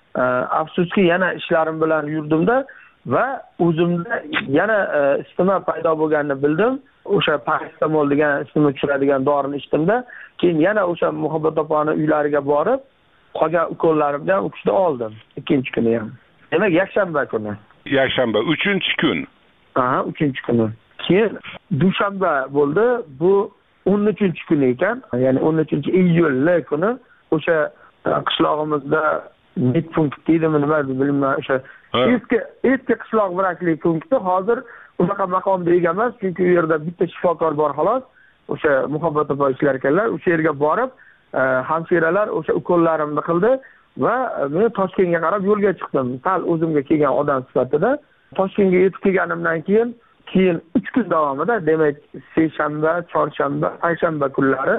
Speaker 18: afsuski yana ishlarim bilan yurdimda va o'zimda yana isitma paydo bo'lganini bildim. O'sha paracetamol degan isitma tushiradigan dorini ichdimda, keyin yana o'sha Muhabbat opaning uylariga borib, qolgan ukollarimni ham o'qishda oldim, ikkinchi kuni ham. Demak, yakshanba kuni.
Speaker 5: Yakshanba, uchinchi kun.
Speaker 18: Aha, uchinchi kuni. Keyin dushanba bo'ldi. Bu o'n uchinchi kun ekan, ya'ni o'n uchinchi iyul kuni o'sha qishlog'imizda medpunkt deydimi, nima bilmayman, o'sha eski eski qishloq vrachlik punkti hozir unaqa maqomda ega emas, chunki u yerda bitta shifokor bor xolos. O'sha Muhabbat opa ishlar ekanlar, o'sha yerga borib, hamshiralar o'sha ukollarimni qildi va men Toshkentga qarab yo'lga chiqdim. Sal o'zimga kelgan odam sifatida Toshkentga yetib kelganimdan keyin keyin uch kun davomida, demak, seshanba, chorshanba, payshanba kunlari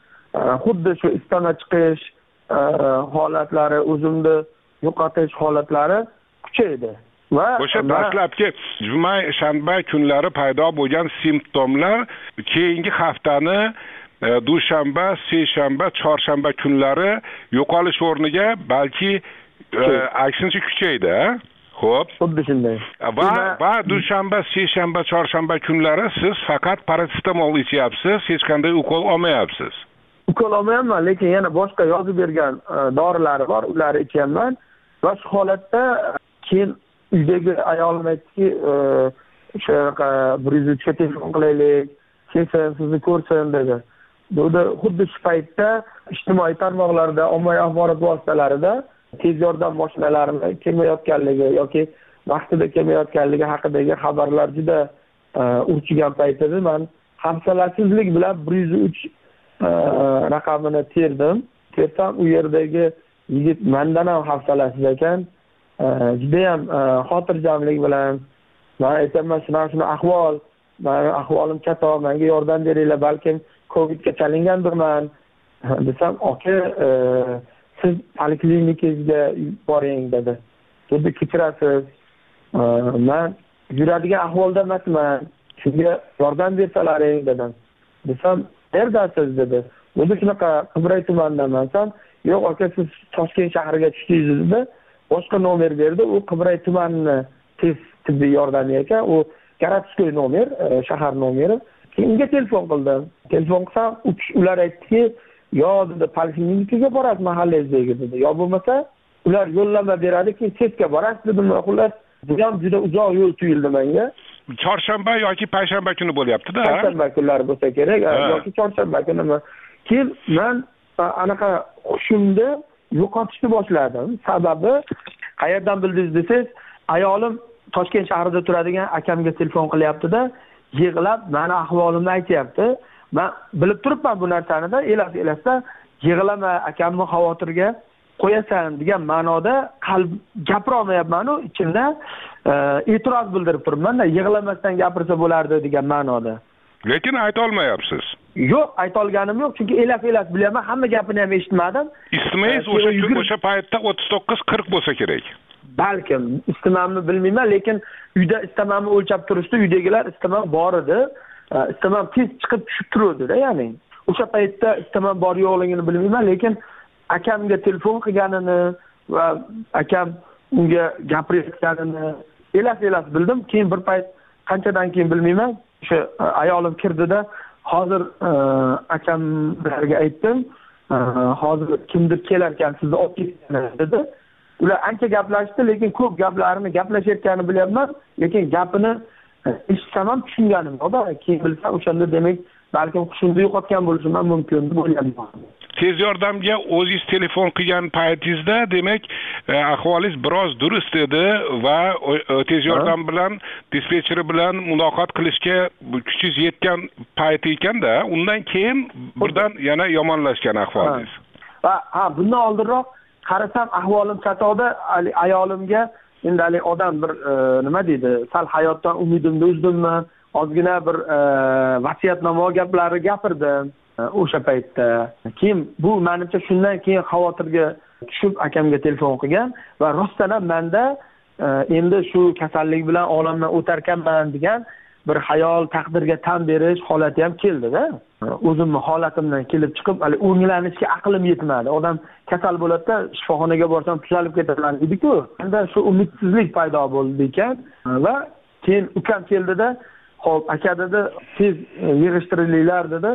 Speaker 18: xuddi shu istana chiqish holatlari, o'zimni yo'qotish holatlari kuchaydi. Va
Speaker 5: o'sha dastlabki juma, shanba kunlari paydo bo'lgan simptomlar keyingi haftani dushanba, seshanba, chorshanba kunlari yo'qolish o'rniga balki aksincha kuchaydi. Xo'p.
Speaker 18: Xuddi shunday.
Speaker 5: Va va dushanba, seshanba, chorshanba kunlari siz faqat paracetamol ichyapsiz, hech qanday ukol olmayapsiz.
Speaker 18: Ukol olmayapman, lekin yana boshqa yozib bergan dorilari bor, ularni ichyapman. Va shu holatda keyin uydagi ayolim aytdiki, o'sha bir yuz uchga telefon qilaylik, kelsin, sizni ko'rsin dedi. Bunda xuddi shu paytda ijtimoiy tarmoqlarda, ommaviy axborot vositalarida tez yordam mashinalarini kelmayotganligi yoki vaqtida kelmayotganligi haqidagi xabarlar juda urchigan payt edi. Men hafsalasizlik bilan bir yuz uch raqamini terdim. Tersam u yerdagi yigit mendan ham hafsalasiz ekan. Juda ham xotirjamlik bilan men aytaman, shuna ahvol, men ahvolim chatoq, menga yordam beringlar, balkim Covidga chalingandirman desam, aka, siz poliklinikangizga boring dedi. Dedi, kechirasiz, men yuradigan ahvolda emasman, shunga yordam bersalaring dedim. Desam, qayerdasiz dedi. Dedi, shunaqa Qibray tumanidaman. Desam, yo'q aka, siz Toshkent shahriga tushdingiz dedi. Boshqa nomer berdi. U Qibray tumani tez tibbiy yordami ekan, u Garatskoy nomer, shahar nomeri. Unga telefon qildim. Telefon qilsam, ular aytdiki, yo dedi, poliklinikaga borasiz mahallangizdagi dedi. Yo bo'lmasa, ular yo'llanma beradiki, chetga borasiz dedim. Xullas, bu ham juda uzoq yo'l tuyuldi menga.
Speaker 5: Chorshanba yoki payshanba kuni bo'lyapti-da.
Speaker 18: Payshanba kunlari bo'lsa kerak, yoki chorshanba kunimi. Keyin men anaqa hushimni yo'qotishni boshladim. Sababi qayerdan bildingiz desangiz, ayolim Toshkent shahrida turadigan akamga telefon qilyapti-da, yig'lab meni ahvolimni aytyapti. Men bilib turibman bu narsani-da, elas-elasda yig'lama, akamni xavotirga qo'yasan degan ma'noda qalb gapira olmayapman-u, ichimda e'tiroz bildirib turibman-da, yig'lamasdan gapirsa bo'lardi degan ma'noda.
Speaker 5: Lekin ayta olmayapsiz.
Speaker 18: Yo'q, ayta olganim yo'q, chunki elas-elas bilaman, hamma gapini ham eshitmadim.
Speaker 5: Istimangiz o'sha o'sha paytda o'ttiz to'qqiz qirq bo'lsa kerak.
Speaker 18: Balkim istimamni bilmayman, lekin uyda istimamni o'lchab turishdi, uydagilar istimam bor edi. Istimam tez chiqib tushib turdi-da, ya'ni. O'sha paytda istimam bor yo'qligini bilmayman, lekin akamga telefon qilganini va akam unga gapirayotganini elas-elas bildim. Keyin bir payt qanchadan keyin bilmayman, o'sha ayolim kirdida hozir akamlarga aytdim, hozir kimdir kelar ekan sizni olib ketgan dedi. Ular ancha gaplashdi, lekin ko'p gaplarini gaplashayotganini bilyapman, lekin gapini eshitsam ham tushunganim yo'q. Keyin bilsam o'shanda demak balkim hushimni yo'qotgan bo'lishim ham mumkin deb o'ylayman.
Speaker 5: Tez yordamga o'zingiz telefon qilgan paytingizda demak ahvolingiz biroz durust edi va tez yordam bilan dispetcher bilan muloqot qilishga kuchingiz yetgan payt ekanda, undan keyin birdan yana yomonlashgan ahvolingiz.
Speaker 18: Ha, ha, bundan oldinroq qarasam ahvolim chatoqda, ayolimga endi hali odam bir nima deydi, sal hayotdan umidimni uzdimmi, ozgina bir vasiyatnoma gaplari gapirdim o'sha paytda. Keyin bu menimcha shundan keyin xavotirga tushib akamga telefon qilgan va rostdan ham menda endi shu kasallik bilan olamdan o'tarkanman degan bir xayol, taqdirga tan berish holati ham keldi-da. O'zimning holatimdan kelib chiqib, hali o'nglanishga aqlim yetmadi. Odam kasal bo'ladi-da, shifoxonaga borsam tuzalib ketaman dedi-ku. Endi shu umidsizlik paydo bo'ldi ekan va keyin ukam keldida, "Xo'p, aka dedi, tez yig'ishtiringlar" dedi.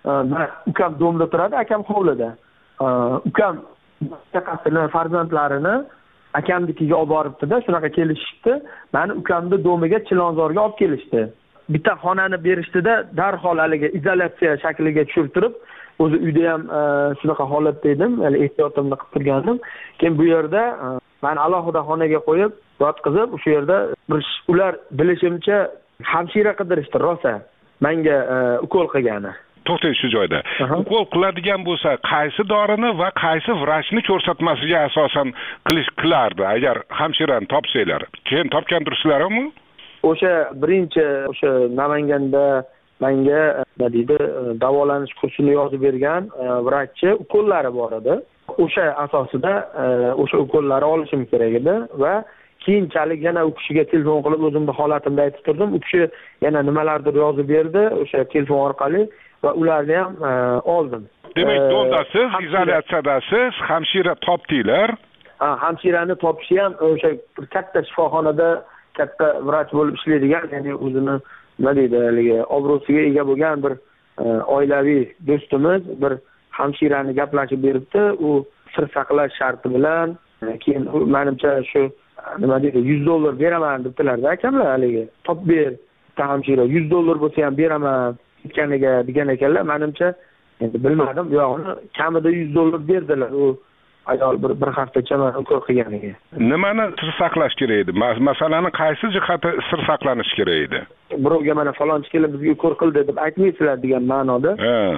Speaker 18: Ukam domda turadi, akam hovlida. Ukam chaqasini, farzandlarini akamnikiga olib boribdi-da, shunaqa kelishibdi. Meni ukamni domiga Chilonzorga olib kelishdi. Bitta xonani berishdi-da, darhol haliga izolyatsiya shakliga tushirtirib, o'zi uyda ham shunaqa holatda edim, hali ehtiyotimni qilib turgandim. Keyin bu yerda meni alohida xonaga qo'yib, yotqizib, o'sha yerda bir ular bilishimcha hamshira qidirishdi rosa. Menga ukol qilgani.
Speaker 5: To'xtang shu joyda. Ukol qiladigan bo'lsa, qaysi dorini va qaysi vrachni ko'rsatmasiga asosan qilish qilardi agar hamshirani topsanglar? Keyin topgan tursizlarmi?
Speaker 18: O'sha birinchi o'sha Namanganda menga nima deydi, davolanish kursini yozib bergan vrachchi ukollari bor edi. O'sha asosida o'sha ukollarni olishim kerak edi va keyinchalik yana u kishiga telefon qilib o'zimning holatimni aytib turdim. U kishi yana nimalardir yozib berdi o'sha telefon orqali va ularni ham oldim.
Speaker 5: Demak, domdasiz, izolyatsiyadasiz, hamshira topdinglar.
Speaker 18: Ha, hamshirani topishi ham o'sha katta shifoxonada katta vrach bo'lib ishlaydigan, ya'ni o'zini nima deydi, haligi obro'siga ega bo'lgan bir oilaviy do'stimiz bir hamshirani gaplashib beribdi. U sir saqlash sharti bilan keyin menimcha shu nima deydi, yuz dollar beraman debdilar-da akamlar haligi. Top ber, bitta hamshira yuz dollar bo'lsa ham beraman ketganiga degan ekanlar. Menimcha endi bilmadim, yo'g'ini kamida yuz dollar berdilar. U ayol bir bir haftacha men ukol qilganiga.
Speaker 5: Nimani sir saqlash kerak edi? Masalani qaysi jihati sir saqlanish kerak edi?
Speaker 18: Birovga mana falonchi kelib bizga ukol qildi deb aytmaysizlar degan ma'noda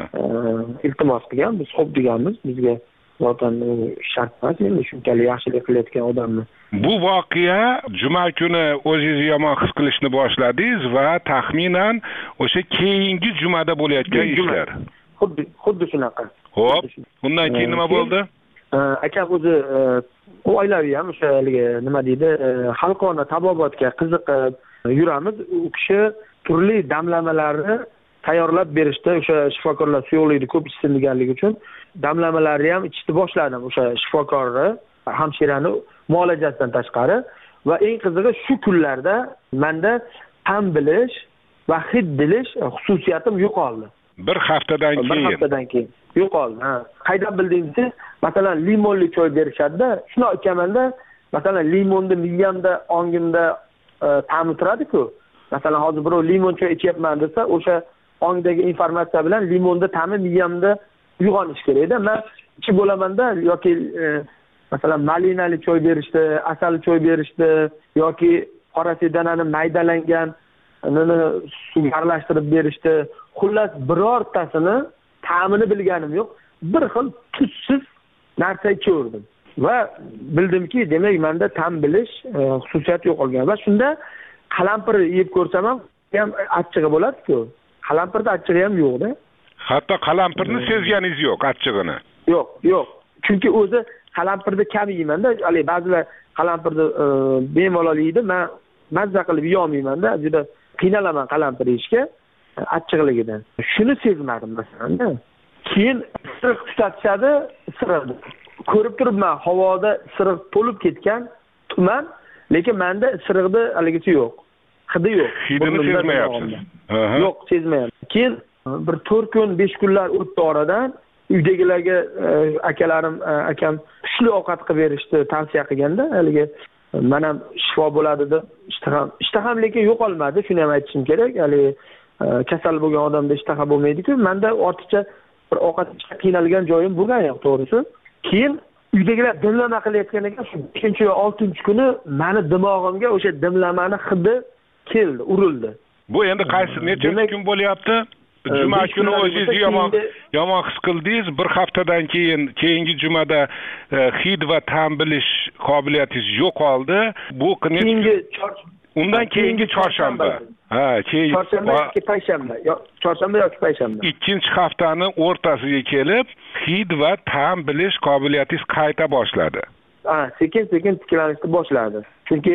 Speaker 18: iltimos qilgan. Biz xo'p deganmiz, bizga zaten shart emas, endi shunchalik yaxshilik qilayotgan odamni.
Speaker 5: Bu voqea juma kuni o'zingizni yomon his qilishni boshladingiz va taxminan o'sha keyingi jumada bo'layotgan ishlar.
Speaker 18: Xuddi xuddi shunaqa.
Speaker 5: Xo'p, undan keyin nima bo'ldi?
Speaker 18: Akam o'zi oilaviy ham o'sha nima deydi, xalqona tabobatga qiziqib yuramiz. U kishi turli damlamalarni tayyorlab berishdi. O'sha shifokorlar suyuqlikni ko'p ichsin deganligi uchun damlamalarni ham ichishni boshladim o'sha shifokorni, hamshirani muolajasidan tashqari. Va eng qizig'i shu kunlarda menda ta'm bilish va hid bilish xususiyatim yo'qoldi.
Speaker 5: Bir haftadan keyin.
Speaker 18: Bir haftadan keyin yo'qoldi. Ha. Qaydan bildingiz? Masalan, limonli choy berishadi-da. Shuni aytganmanda, masalan, limonni miyamda, ongimda ta'mi turadi-ku. Masalan, hozir birov limon choy ichyapman desa, o'sha ongdagi informatsiya bilan limonda ta'mi miyamda uyg'onish kerak-da. Men ichib bo'lamanda yoki masalan malinali choy berishdi, asal choy berishdi yoki qora sedanani maydalangan uni suvga aralashtirib berishdi. Xullas birortasini ta'mini bilganim yo'q. Bir xil tuzsiz narsa ichaverdim. Va bildimki, demak menda ta'm bilish xususiyati yo'qolgan. Va shunda qalampir yeb ko'rsam ham ham achchig'i bo'ladi-ku. Qalampirda achchig'i ham yo'q-da.
Speaker 5: Hatto qalampirni sezganingiz yo'q, achchig'ini.
Speaker 18: Yo'q, yo'q. Chunki o'zi qalampirni kam yeyman-da. Hali ba'zilar qalampirni bemalol yeydi. Men mazza qilib yeyolmayman-da. Juda qiynalaman qalampir yeyishga achchiqligidan. Shuni sezmadim masalan-da. Keyin siriq tutatishadi, siriqni. Ko'rib turibman, havoda siriq to'lib ketgan tuman, lekin menda siriqni haligisi yo'q. Hidi yo'q.
Speaker 5: Hidini sezmayapsiz.
Speaker 18: Yo'q, sezmayapman. Keyin bir to'rt kun, besh kunlar o'tdi oradan. Uydagilarga akalarim, akam kuchli ovqat qilib berishdi, tavsiya qilganda, haligi men ham shifo bo'ladi deb ishtaham, ishtaham lekin yo'qolmadi, shuni ham aytishim kerak. Hali kasal bo'lgan odamda ishtaha bo'lmaydi-ku. Menda ortiqcha bir ovqat ichishga qiynalgan joyim bo'lgan yo'q, to'g'risi. Keyin uydagilar dimlama qilayotgan ekan, shu ikkinchi yo oltinchi kuni meni dimog'imga o'sha dimlamani hidi keldi, urildi.
Speaker 5: Bu endi qaysi necha kun bo'lyapti? Juma kuni o'zingizni yomon yomon his qildingiz, bir haftadan keyin keyingi jumada hid va ta'm bilish qobiliyatingiz yo'qoldi. Bu
Speaker 18: keyingi
Speaker 5: undan keyingi chorshanba. Ha, keyin
Speaker 18: chorshanba yoki payshanba, yo chorshanba yoki payshanba.
Speaker 5: Ikkinchi haftani o'rtasiga kelib, hid va ta'm bilish qobiliyatingiz qayta boshladi.
Speaker 18: Ha, sekin-sekin tiklanishni boshladi. Chunki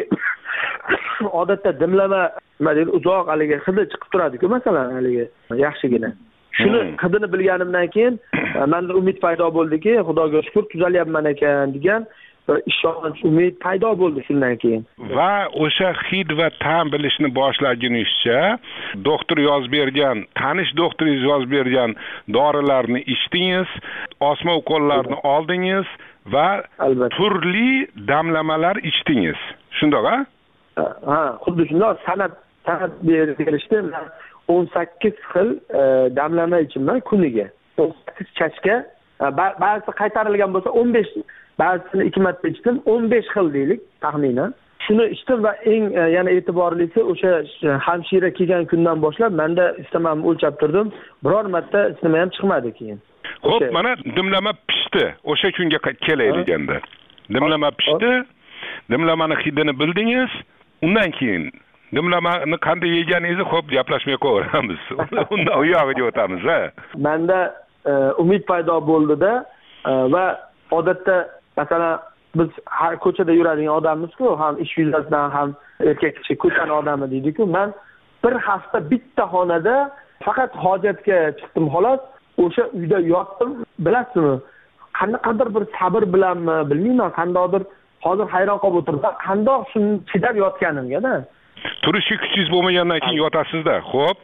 Speaker 18: odatda dimlama nima deydi, uzoq haligi hidi chiqib turadi-ku, masalan, haligi yaxshigina. Shuni hidini bilganimdan keyin menda umid paydo bo'ldiki, Xudoga shukr tuzalyapman ekan degan bir ishonch, umid paydo bo'ldi shundan keyin.
Speaker 5: Va o'sha hid va ta'm bilishni boshlagunizcha doktor yozib bergan, tanish doktoringiz yozib bergan dorilarni ichdingiz, osma ukollarni oldingiz va turli damlamalar ichdingiz. Shundoq-a?
Speaker 18: Ha, xuddi shundoq san'at san'at berishdi. o'n sakkiz xil damlama ichaman kuniga. o'n sakkiz chashka, ba'zisi qaytarilgan bo'lsa o'n besh, ba'zisini ikki marta ichdim, o'n besh xil deylik taxminan. Shuni ichdim va eng yana e'tiborlisi o'sha hamshira kelgan kundan boshlab menda istamam o'lchab turdim. Biror marta isitma ham chiqmadi keyin.
Speaker 5: Xo'p, mana dimlama pishdi. O'sha kunga kelay deganda. Dimlama pishdi. Dimlamani hidini bildingiz. Undan keyin dimlamani qanday yeganingizni xo'p gaplashmay qo'yamiz. Undan u yog'iga o'tamiz, ha.
Speaker 18: Menda umid paydo bo'ldi-da va odatda masalan biz har ko'chada yuradigan odammiz-ku, ham ish yuzasidan ham erkak kishi ko'chani odami deydi-ku. Men bir hafta bitta xonada faqat hojatga chiqdim xolos. O'sha uyda yotdim, bilasizmi? Qanaqadir bir sabr bilanmi, bilmayman, qandaydir hozir hayron qolib o'tirdim. Qandoq shuni chidab yotganimga-da.
Speaker 5: Turishga kuchingiz bo'lmagandan keyin yotasizda, xo'p?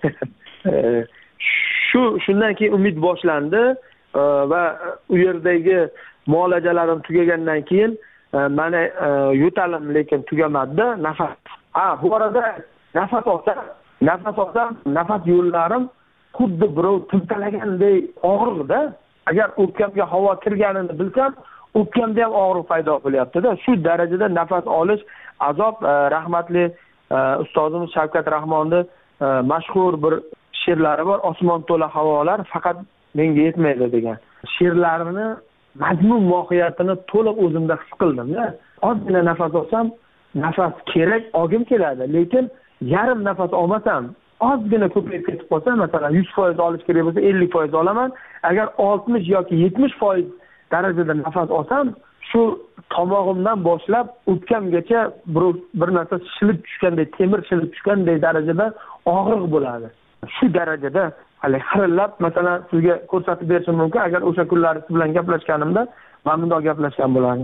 Speaker 18: Shu shundan keyin umid boshlandi va u yerdagi muolajalarim tugagandan keyin mana yo'talim lekin tugamadi, nafas. Ha, bu orada nafas olsam, nafas olsam, nafas yo'llarim xuddi birov tiltalaganday og'rirdi. Agar o'pkamga havo kirganini bilsam, o'pkamda ham og'riq paydo bo'lyapti-da. Shu darajada nafas olish azob. Rahmatli ustozimiz Shavkat Rahmonning mashhur bir she'rlari bor, osmon to'la havolar faqat menga yetmaydi degan. She'rlarini mazmun mohiyatini to'liq o'zimda his qildim-da. Ozgina nafas olsam, nafas kerak, olgim keladi, lekin yarim nafas olmasam, ozgina ko'payib ketib qolsa, masalan yuz foiz olish kerak bo'lsa ellik foiz olaman. Agar oltmish yoki yetmish foiz darajada nafas olsam, shu tomog'imdan boshlab o'pkamgacha bir bir narsa shilib tushganday, temir shilib tushganday darajada og'riq bo'ladi. Shu darajada hali xirillab, masalan sizga ko'rsatib berishim mumkin. Agar o'sha kunlar siz bilan gaplashganimda men bundoq gaplashgan bo'lardim.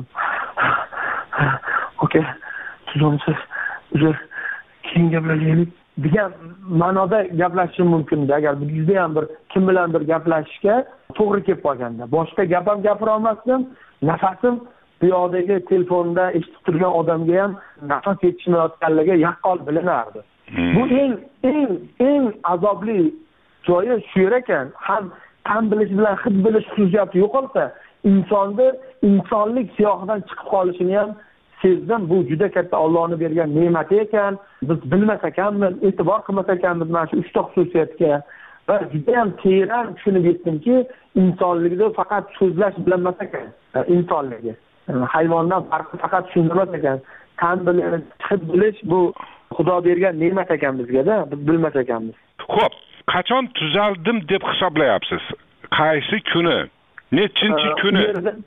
Speaker 18: Okey. Siz o'zi keyin gaplashaylik degan ma'noda gaplashishim mumkin. Agar bizda ham bir kim bilandir gaplashishga to'g'ri kelib qolganda, boshqa gap ham gapira olmasdim, nafasim bu yoqdagi telefonda eshitib turgan odamga ham nafas yetishmayotganligi yaqqol bilinardi. Bu eng eng eng azobli joyi shu yer ekan. Ham ta'm bilish bilan hid bilish xususiyati yo'qolsa, insonni insonlik siyohidan chiqib qolishini ham sezdim. Bu juda katta Allohning bergan ne'mati ekan. Biz bilmas ekanmiz, e'tibor qilmas ekanmiz mana shu uchta xususiyatga. Va juda ham teran tushunib yetdimki, insonlikda faqat so'zlash bilan emas ekan, insonligi. Hayvondan farqi faqat shunda emas ekan. Ta'm bilish, hid bilish bu Xudo bergan ne'mat ekan bizga-da, biz bilmas ekanmiz.
Speaker 5: Xo'p, qachon tuzaldim deb hisoblayapsiz? Qaysi kuni? Nechinchi kuni?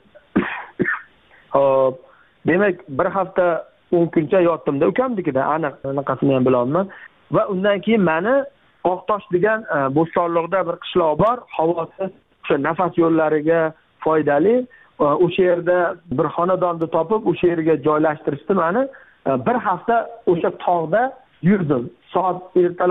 Speaker 18: Xo'p, demak bir hafta o'n kuncha yotdimda ukamnikida, aniq anaqasini ham bilolmayman. Va undan keyin meni Oqtosh degan Bo'stonliqda bir qishloq bor, havosi o'sha nafas yo'llariga foydali. O'sha yerda bir xonadonni topib, o'sha yerga joylashtirishdi meni. Bir hafta o'sha tog'da yurdim. Soat ertalab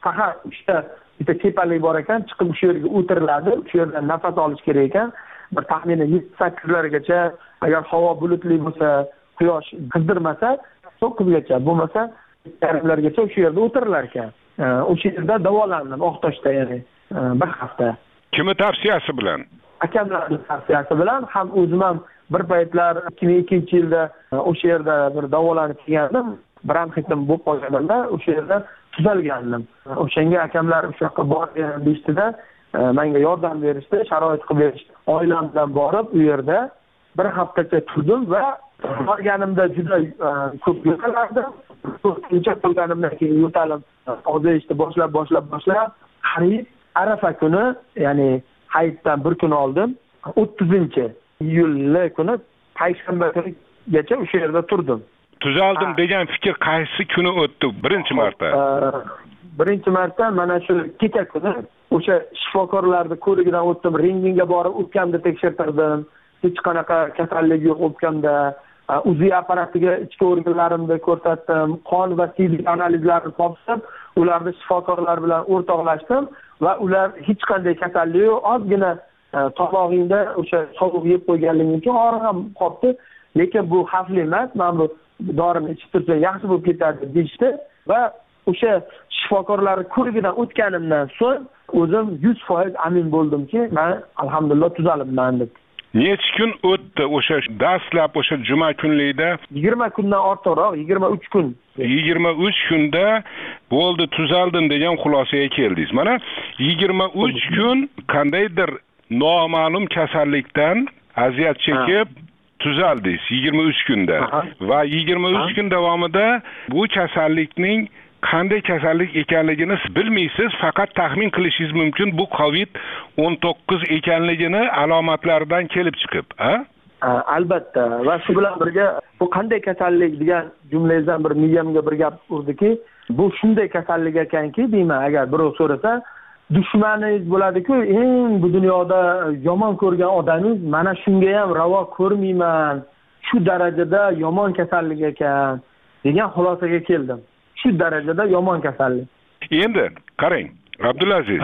Speaker 18: faqat uchta bitta tepalik bor ekan, chiqib o'sha yerga o'tiriladi, o'sha yerdan nafas olish kerak ekan. Bir taxminan yetti sakkizlargacha, agar havo bulutli bo'lsa, quyosh qizdirmasa, to'qqizgacha, bo'lmasa yarimlargacha o'sha yerda o'tirilar ekan. O'sha yerda davolandim, Oqtoshda, ya'ni bir hafta.
Speaker 5: Kimning tavsiyasi bilan?
Speaker 18: Akamlarning tavsiyasi bilan ham o'zim ham bir paytlar ikki ming ikkinchi yilda o'sha yerda bir davolanib kelgandim. Bronxitim bo'lib qolganimda o'sha yerda tuzalgandim. O'shanga akamlar o'sha yoqqa borgan deyishdida, menga yordam berishdi, sharoit qilib berishdi. Oilam bilan borib u yerda bir haftacha turdim va borganimda juda ko'p yo'talardim. Ko'pincha qilganimdan keyin yo'talim ozayishni boshlab boshlab boshlab qariyb Arafa kuni, ya'ni hayitdan bir kun oldin o'ttizinchi iyul kuni payshanba kunigacha o'sha yerda turdim.
Speaker 5: Tuzaldim degan fikr qaysi kuni o'tdi birinchi marta?
Speaker 18: Birinchi marta mana shu kecha kuni o'sha shifokorlarning ko'rigidan o'tdim, rentgenga borib o'pkamda tekshirtirdim. Hech qanaqa kasallik yo'q o'pkamda. Uzi apparatiga ichki organlarimni ko'rsatdim, qon va siydik analizlarini topshirib, ularni shifokorlar bilan o'rtoqlashdim va ular hech qanday kasallik yo'q, ozgina tomog'ingda o'sha sovuq yeb qo'yganliging uchun og'riq ham qolibdi, lekin bu xavfli emas, mana bu dorini ichib tursa yaxshi bo'lib ketadi deyishdi va o'sha shifokorlar ko'rigidan o'tganimdan so'ng o'zim yuz foiz amin bo'ldimki, men alhamdulillah tuzalibman deb.
Speaker 5: Necha kun o'tdi o'sha dastlab o'sha juma kunlikda?
Speaker 18: yigirma kundan ortiqroq, yigirma uch kun.
Speaker 5: yigirma uch kunda bo'ldi, tuzaldim degan xulosaga keldingiz. Mana yigirma uch kun qandaydir noma'lum kasallikdan aziyat chekib tuzaldingiz yigirma uch kunda. Va yigirma uch kun davomida bu kasallikning qanday kasallik ekanligini bilmaysiz, faqat taxmin qilishingiz mumkin bu covid o'n to'qqiz ekanligini alomatlaridan kelib chiqib, ha?
Speaker 18: Albatta. Va shu bilan birga bu qanday kasallik degan jumlangizdan bir miyamga bir gap urdiki, bu shunday kasallik ekanki, deyman, agar birov so'rasa, dushmaningiz bo'ladi-ku, eng bu dunyoda yomon ko'rgan odamingiz, mana shunga ham ravo ko'rmayman. Shu darajada yomon kasallik ekan degan xulosaga keldim. Shu darajada yomon kasallik.
Speaker 5: Endi qarang, Abdulaziz.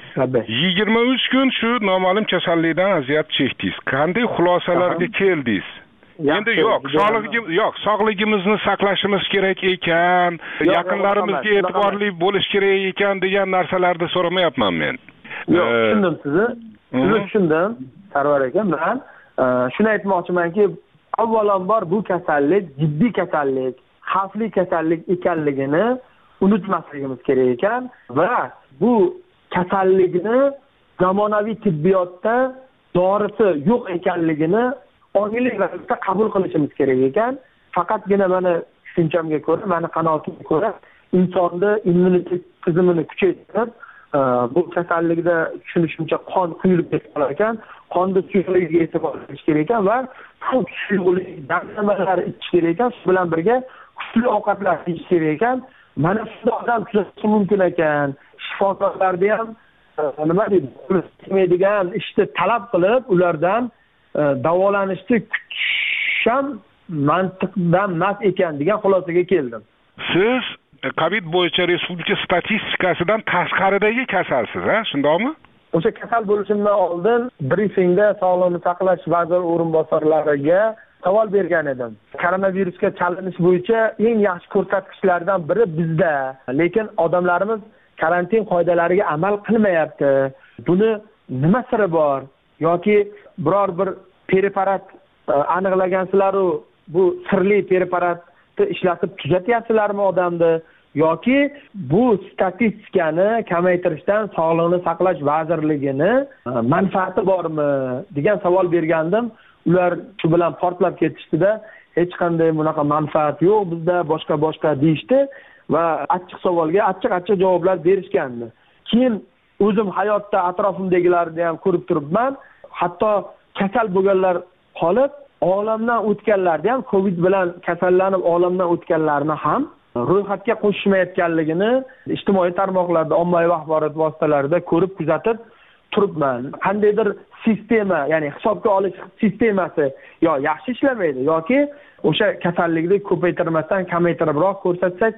Speaker 5: yigirma uch kun shu noma'lum kasallikdan aziyat chekdingiz. Qanday xulosalarga keldingiz? Endi yo'q, sog'ligimiz yo'q, sog'ligimizni saqlashimiz kerak ekan, yaqinlarimizga e'tiborli bo'lish kerak ekan degan narsalarni so'ramayapman men.
Speaker 18: Yo'q, tushundim sizni. Sizni tushundim, Sarvar aka. Men shuni aytmoqchimanki, avvalambor bu kasallik jiddiy kasallik, xavfli kasallik ekanligini unutmasligimiz kerak ekan va bu kasallikni zamonaviy tibbiyotda dorisi yo'q ekanligini ongli ravishda qabul qilishimiz kerak ekan. Faqatgina mana tushunchamga ko'ra, mani qanoatimga ko'ra, insonni immunitet tizimini kuchaytirib, bu kasallikda tushunishimcha qon quyilib ketgan ekan, qonni suyuqligiga e'tibor berish kerak ekan va suyuqlik damlamalar ichish kerak ekan, shu bilan birga kuchli ovqatlar yeyish kerak ekan. Mana shunday odam tuzatishi mumkin ekan. Shifokorlarni ham nima deydi, qilmaydigan ishni talab qilib, ulardan davolanishni kutish ham mantiqdan emas ekan degan xulosaga keldim.
Speaker 5: Siz COVID bo'yicha respublika statistikasidan tashqaridagi kasalsiz, ha? Shundaymi?
Speaker 18: O'sha kasal bo'lishimdan oldin brifingda Sog'liqni saqlash vaziri o'rinbosarlariga savol bergan edim. Koronavirusga chalinish bo'yicha eng yaxshi ko'rsatkichlardan biri bizda, lekin odamlarimiz karantin qoidalariga amal qilmayapti. Buni nima siri bor? Yoki biror bir preparat aniqlagansizlar-u, bu sirli preparatni ishlatib tuzatyapsizlarmi odamni? Yoki bu statistikani kamaytirishdan Sog'liqni saqlash vazirligini manfaati bormi degan savol bergandim. Ular shu bilan portlab ketishdi-da, hech qanday bunaqa manfaat yo'q bizda, boshqa-boshqa deyishdi va achchiq savolga achchiq-achchiq javoblar berishgandi. Keyin o'zim hayotda atrofimdagilarni ham ko'rib turibman, hatto kasal bo'lganlar qolib, olamdan o'tganlarni ham, COVID bilan kasallanib olamdan o'tganlarni ham ro'yxatga qo'shilmayotganligini ijtimoiy tarmoqlarda, ommaviy axborot vositalarida ko'rib, kuzatib turibman. Qandaydir sistema, ya'ni hisobga olish sistemasi yo yaxshi ishlamaydi yoki o'sha kasallikni ko'paytirmasdan kamaytiribroq ko'rsatsak,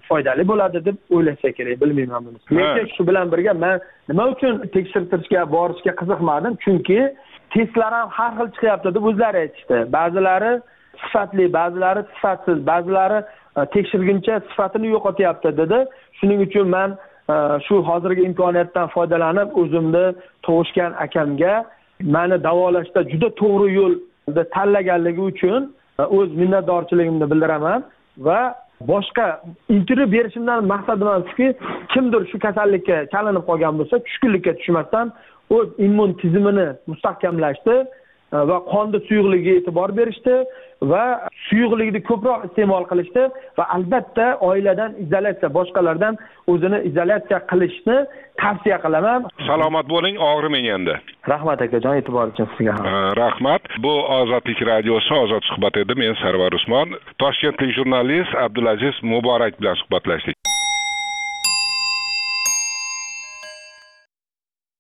Speaker 18: foydali bo'ladi deb o'ylasa kerak, bilmayman buni. Lekin shu bilan birga men nima uchun tekshirtirishga borishga qiziqmadim? Chunki testlar ham har xil chiqyapti deb o'zlari aytishdi. Ba'zilari sifatli, ba'zilari sifatsiz, ba'zilari tekshirguncha sifatini yo'qotyapti dedi. Shuning uchun men shu hozirgi imkoniyatdan foydalanib o'zimni tug'ishgan akamga meni davolashda juda to'g'ri yo'lni tanlaganligi uchun o'z minnatdorchiligimni bildiraman va boshqa intervyu berishimdan maqsadim shuki, kimdir shu kasallikka chalinib qolgan bo'lsa, tushkunlikka tushmasdan o'z immun tizimini mustahkamlashdi va qonda suyuqligiga e'tibor berishdi va suyuqlikni ko'proq iste'mol qilishdi va albatta oiladan izolyatsiya, boshqalardan o'zini izolyatsiya qilishni tavsiya qilaman.
Speaker 8: Salomat bo'ling, og'rimang endi.
Speaker 18: Rahmat akajon, e'tibor uchun sizga ham.
Speaker 8: Rahmat. Bu Ozodlik radiosi Ozod suhbat edi. Men Sarvar Usmon, toshkentlik jurnalist Abdulaziz Muborak bilan suhbatlashdik.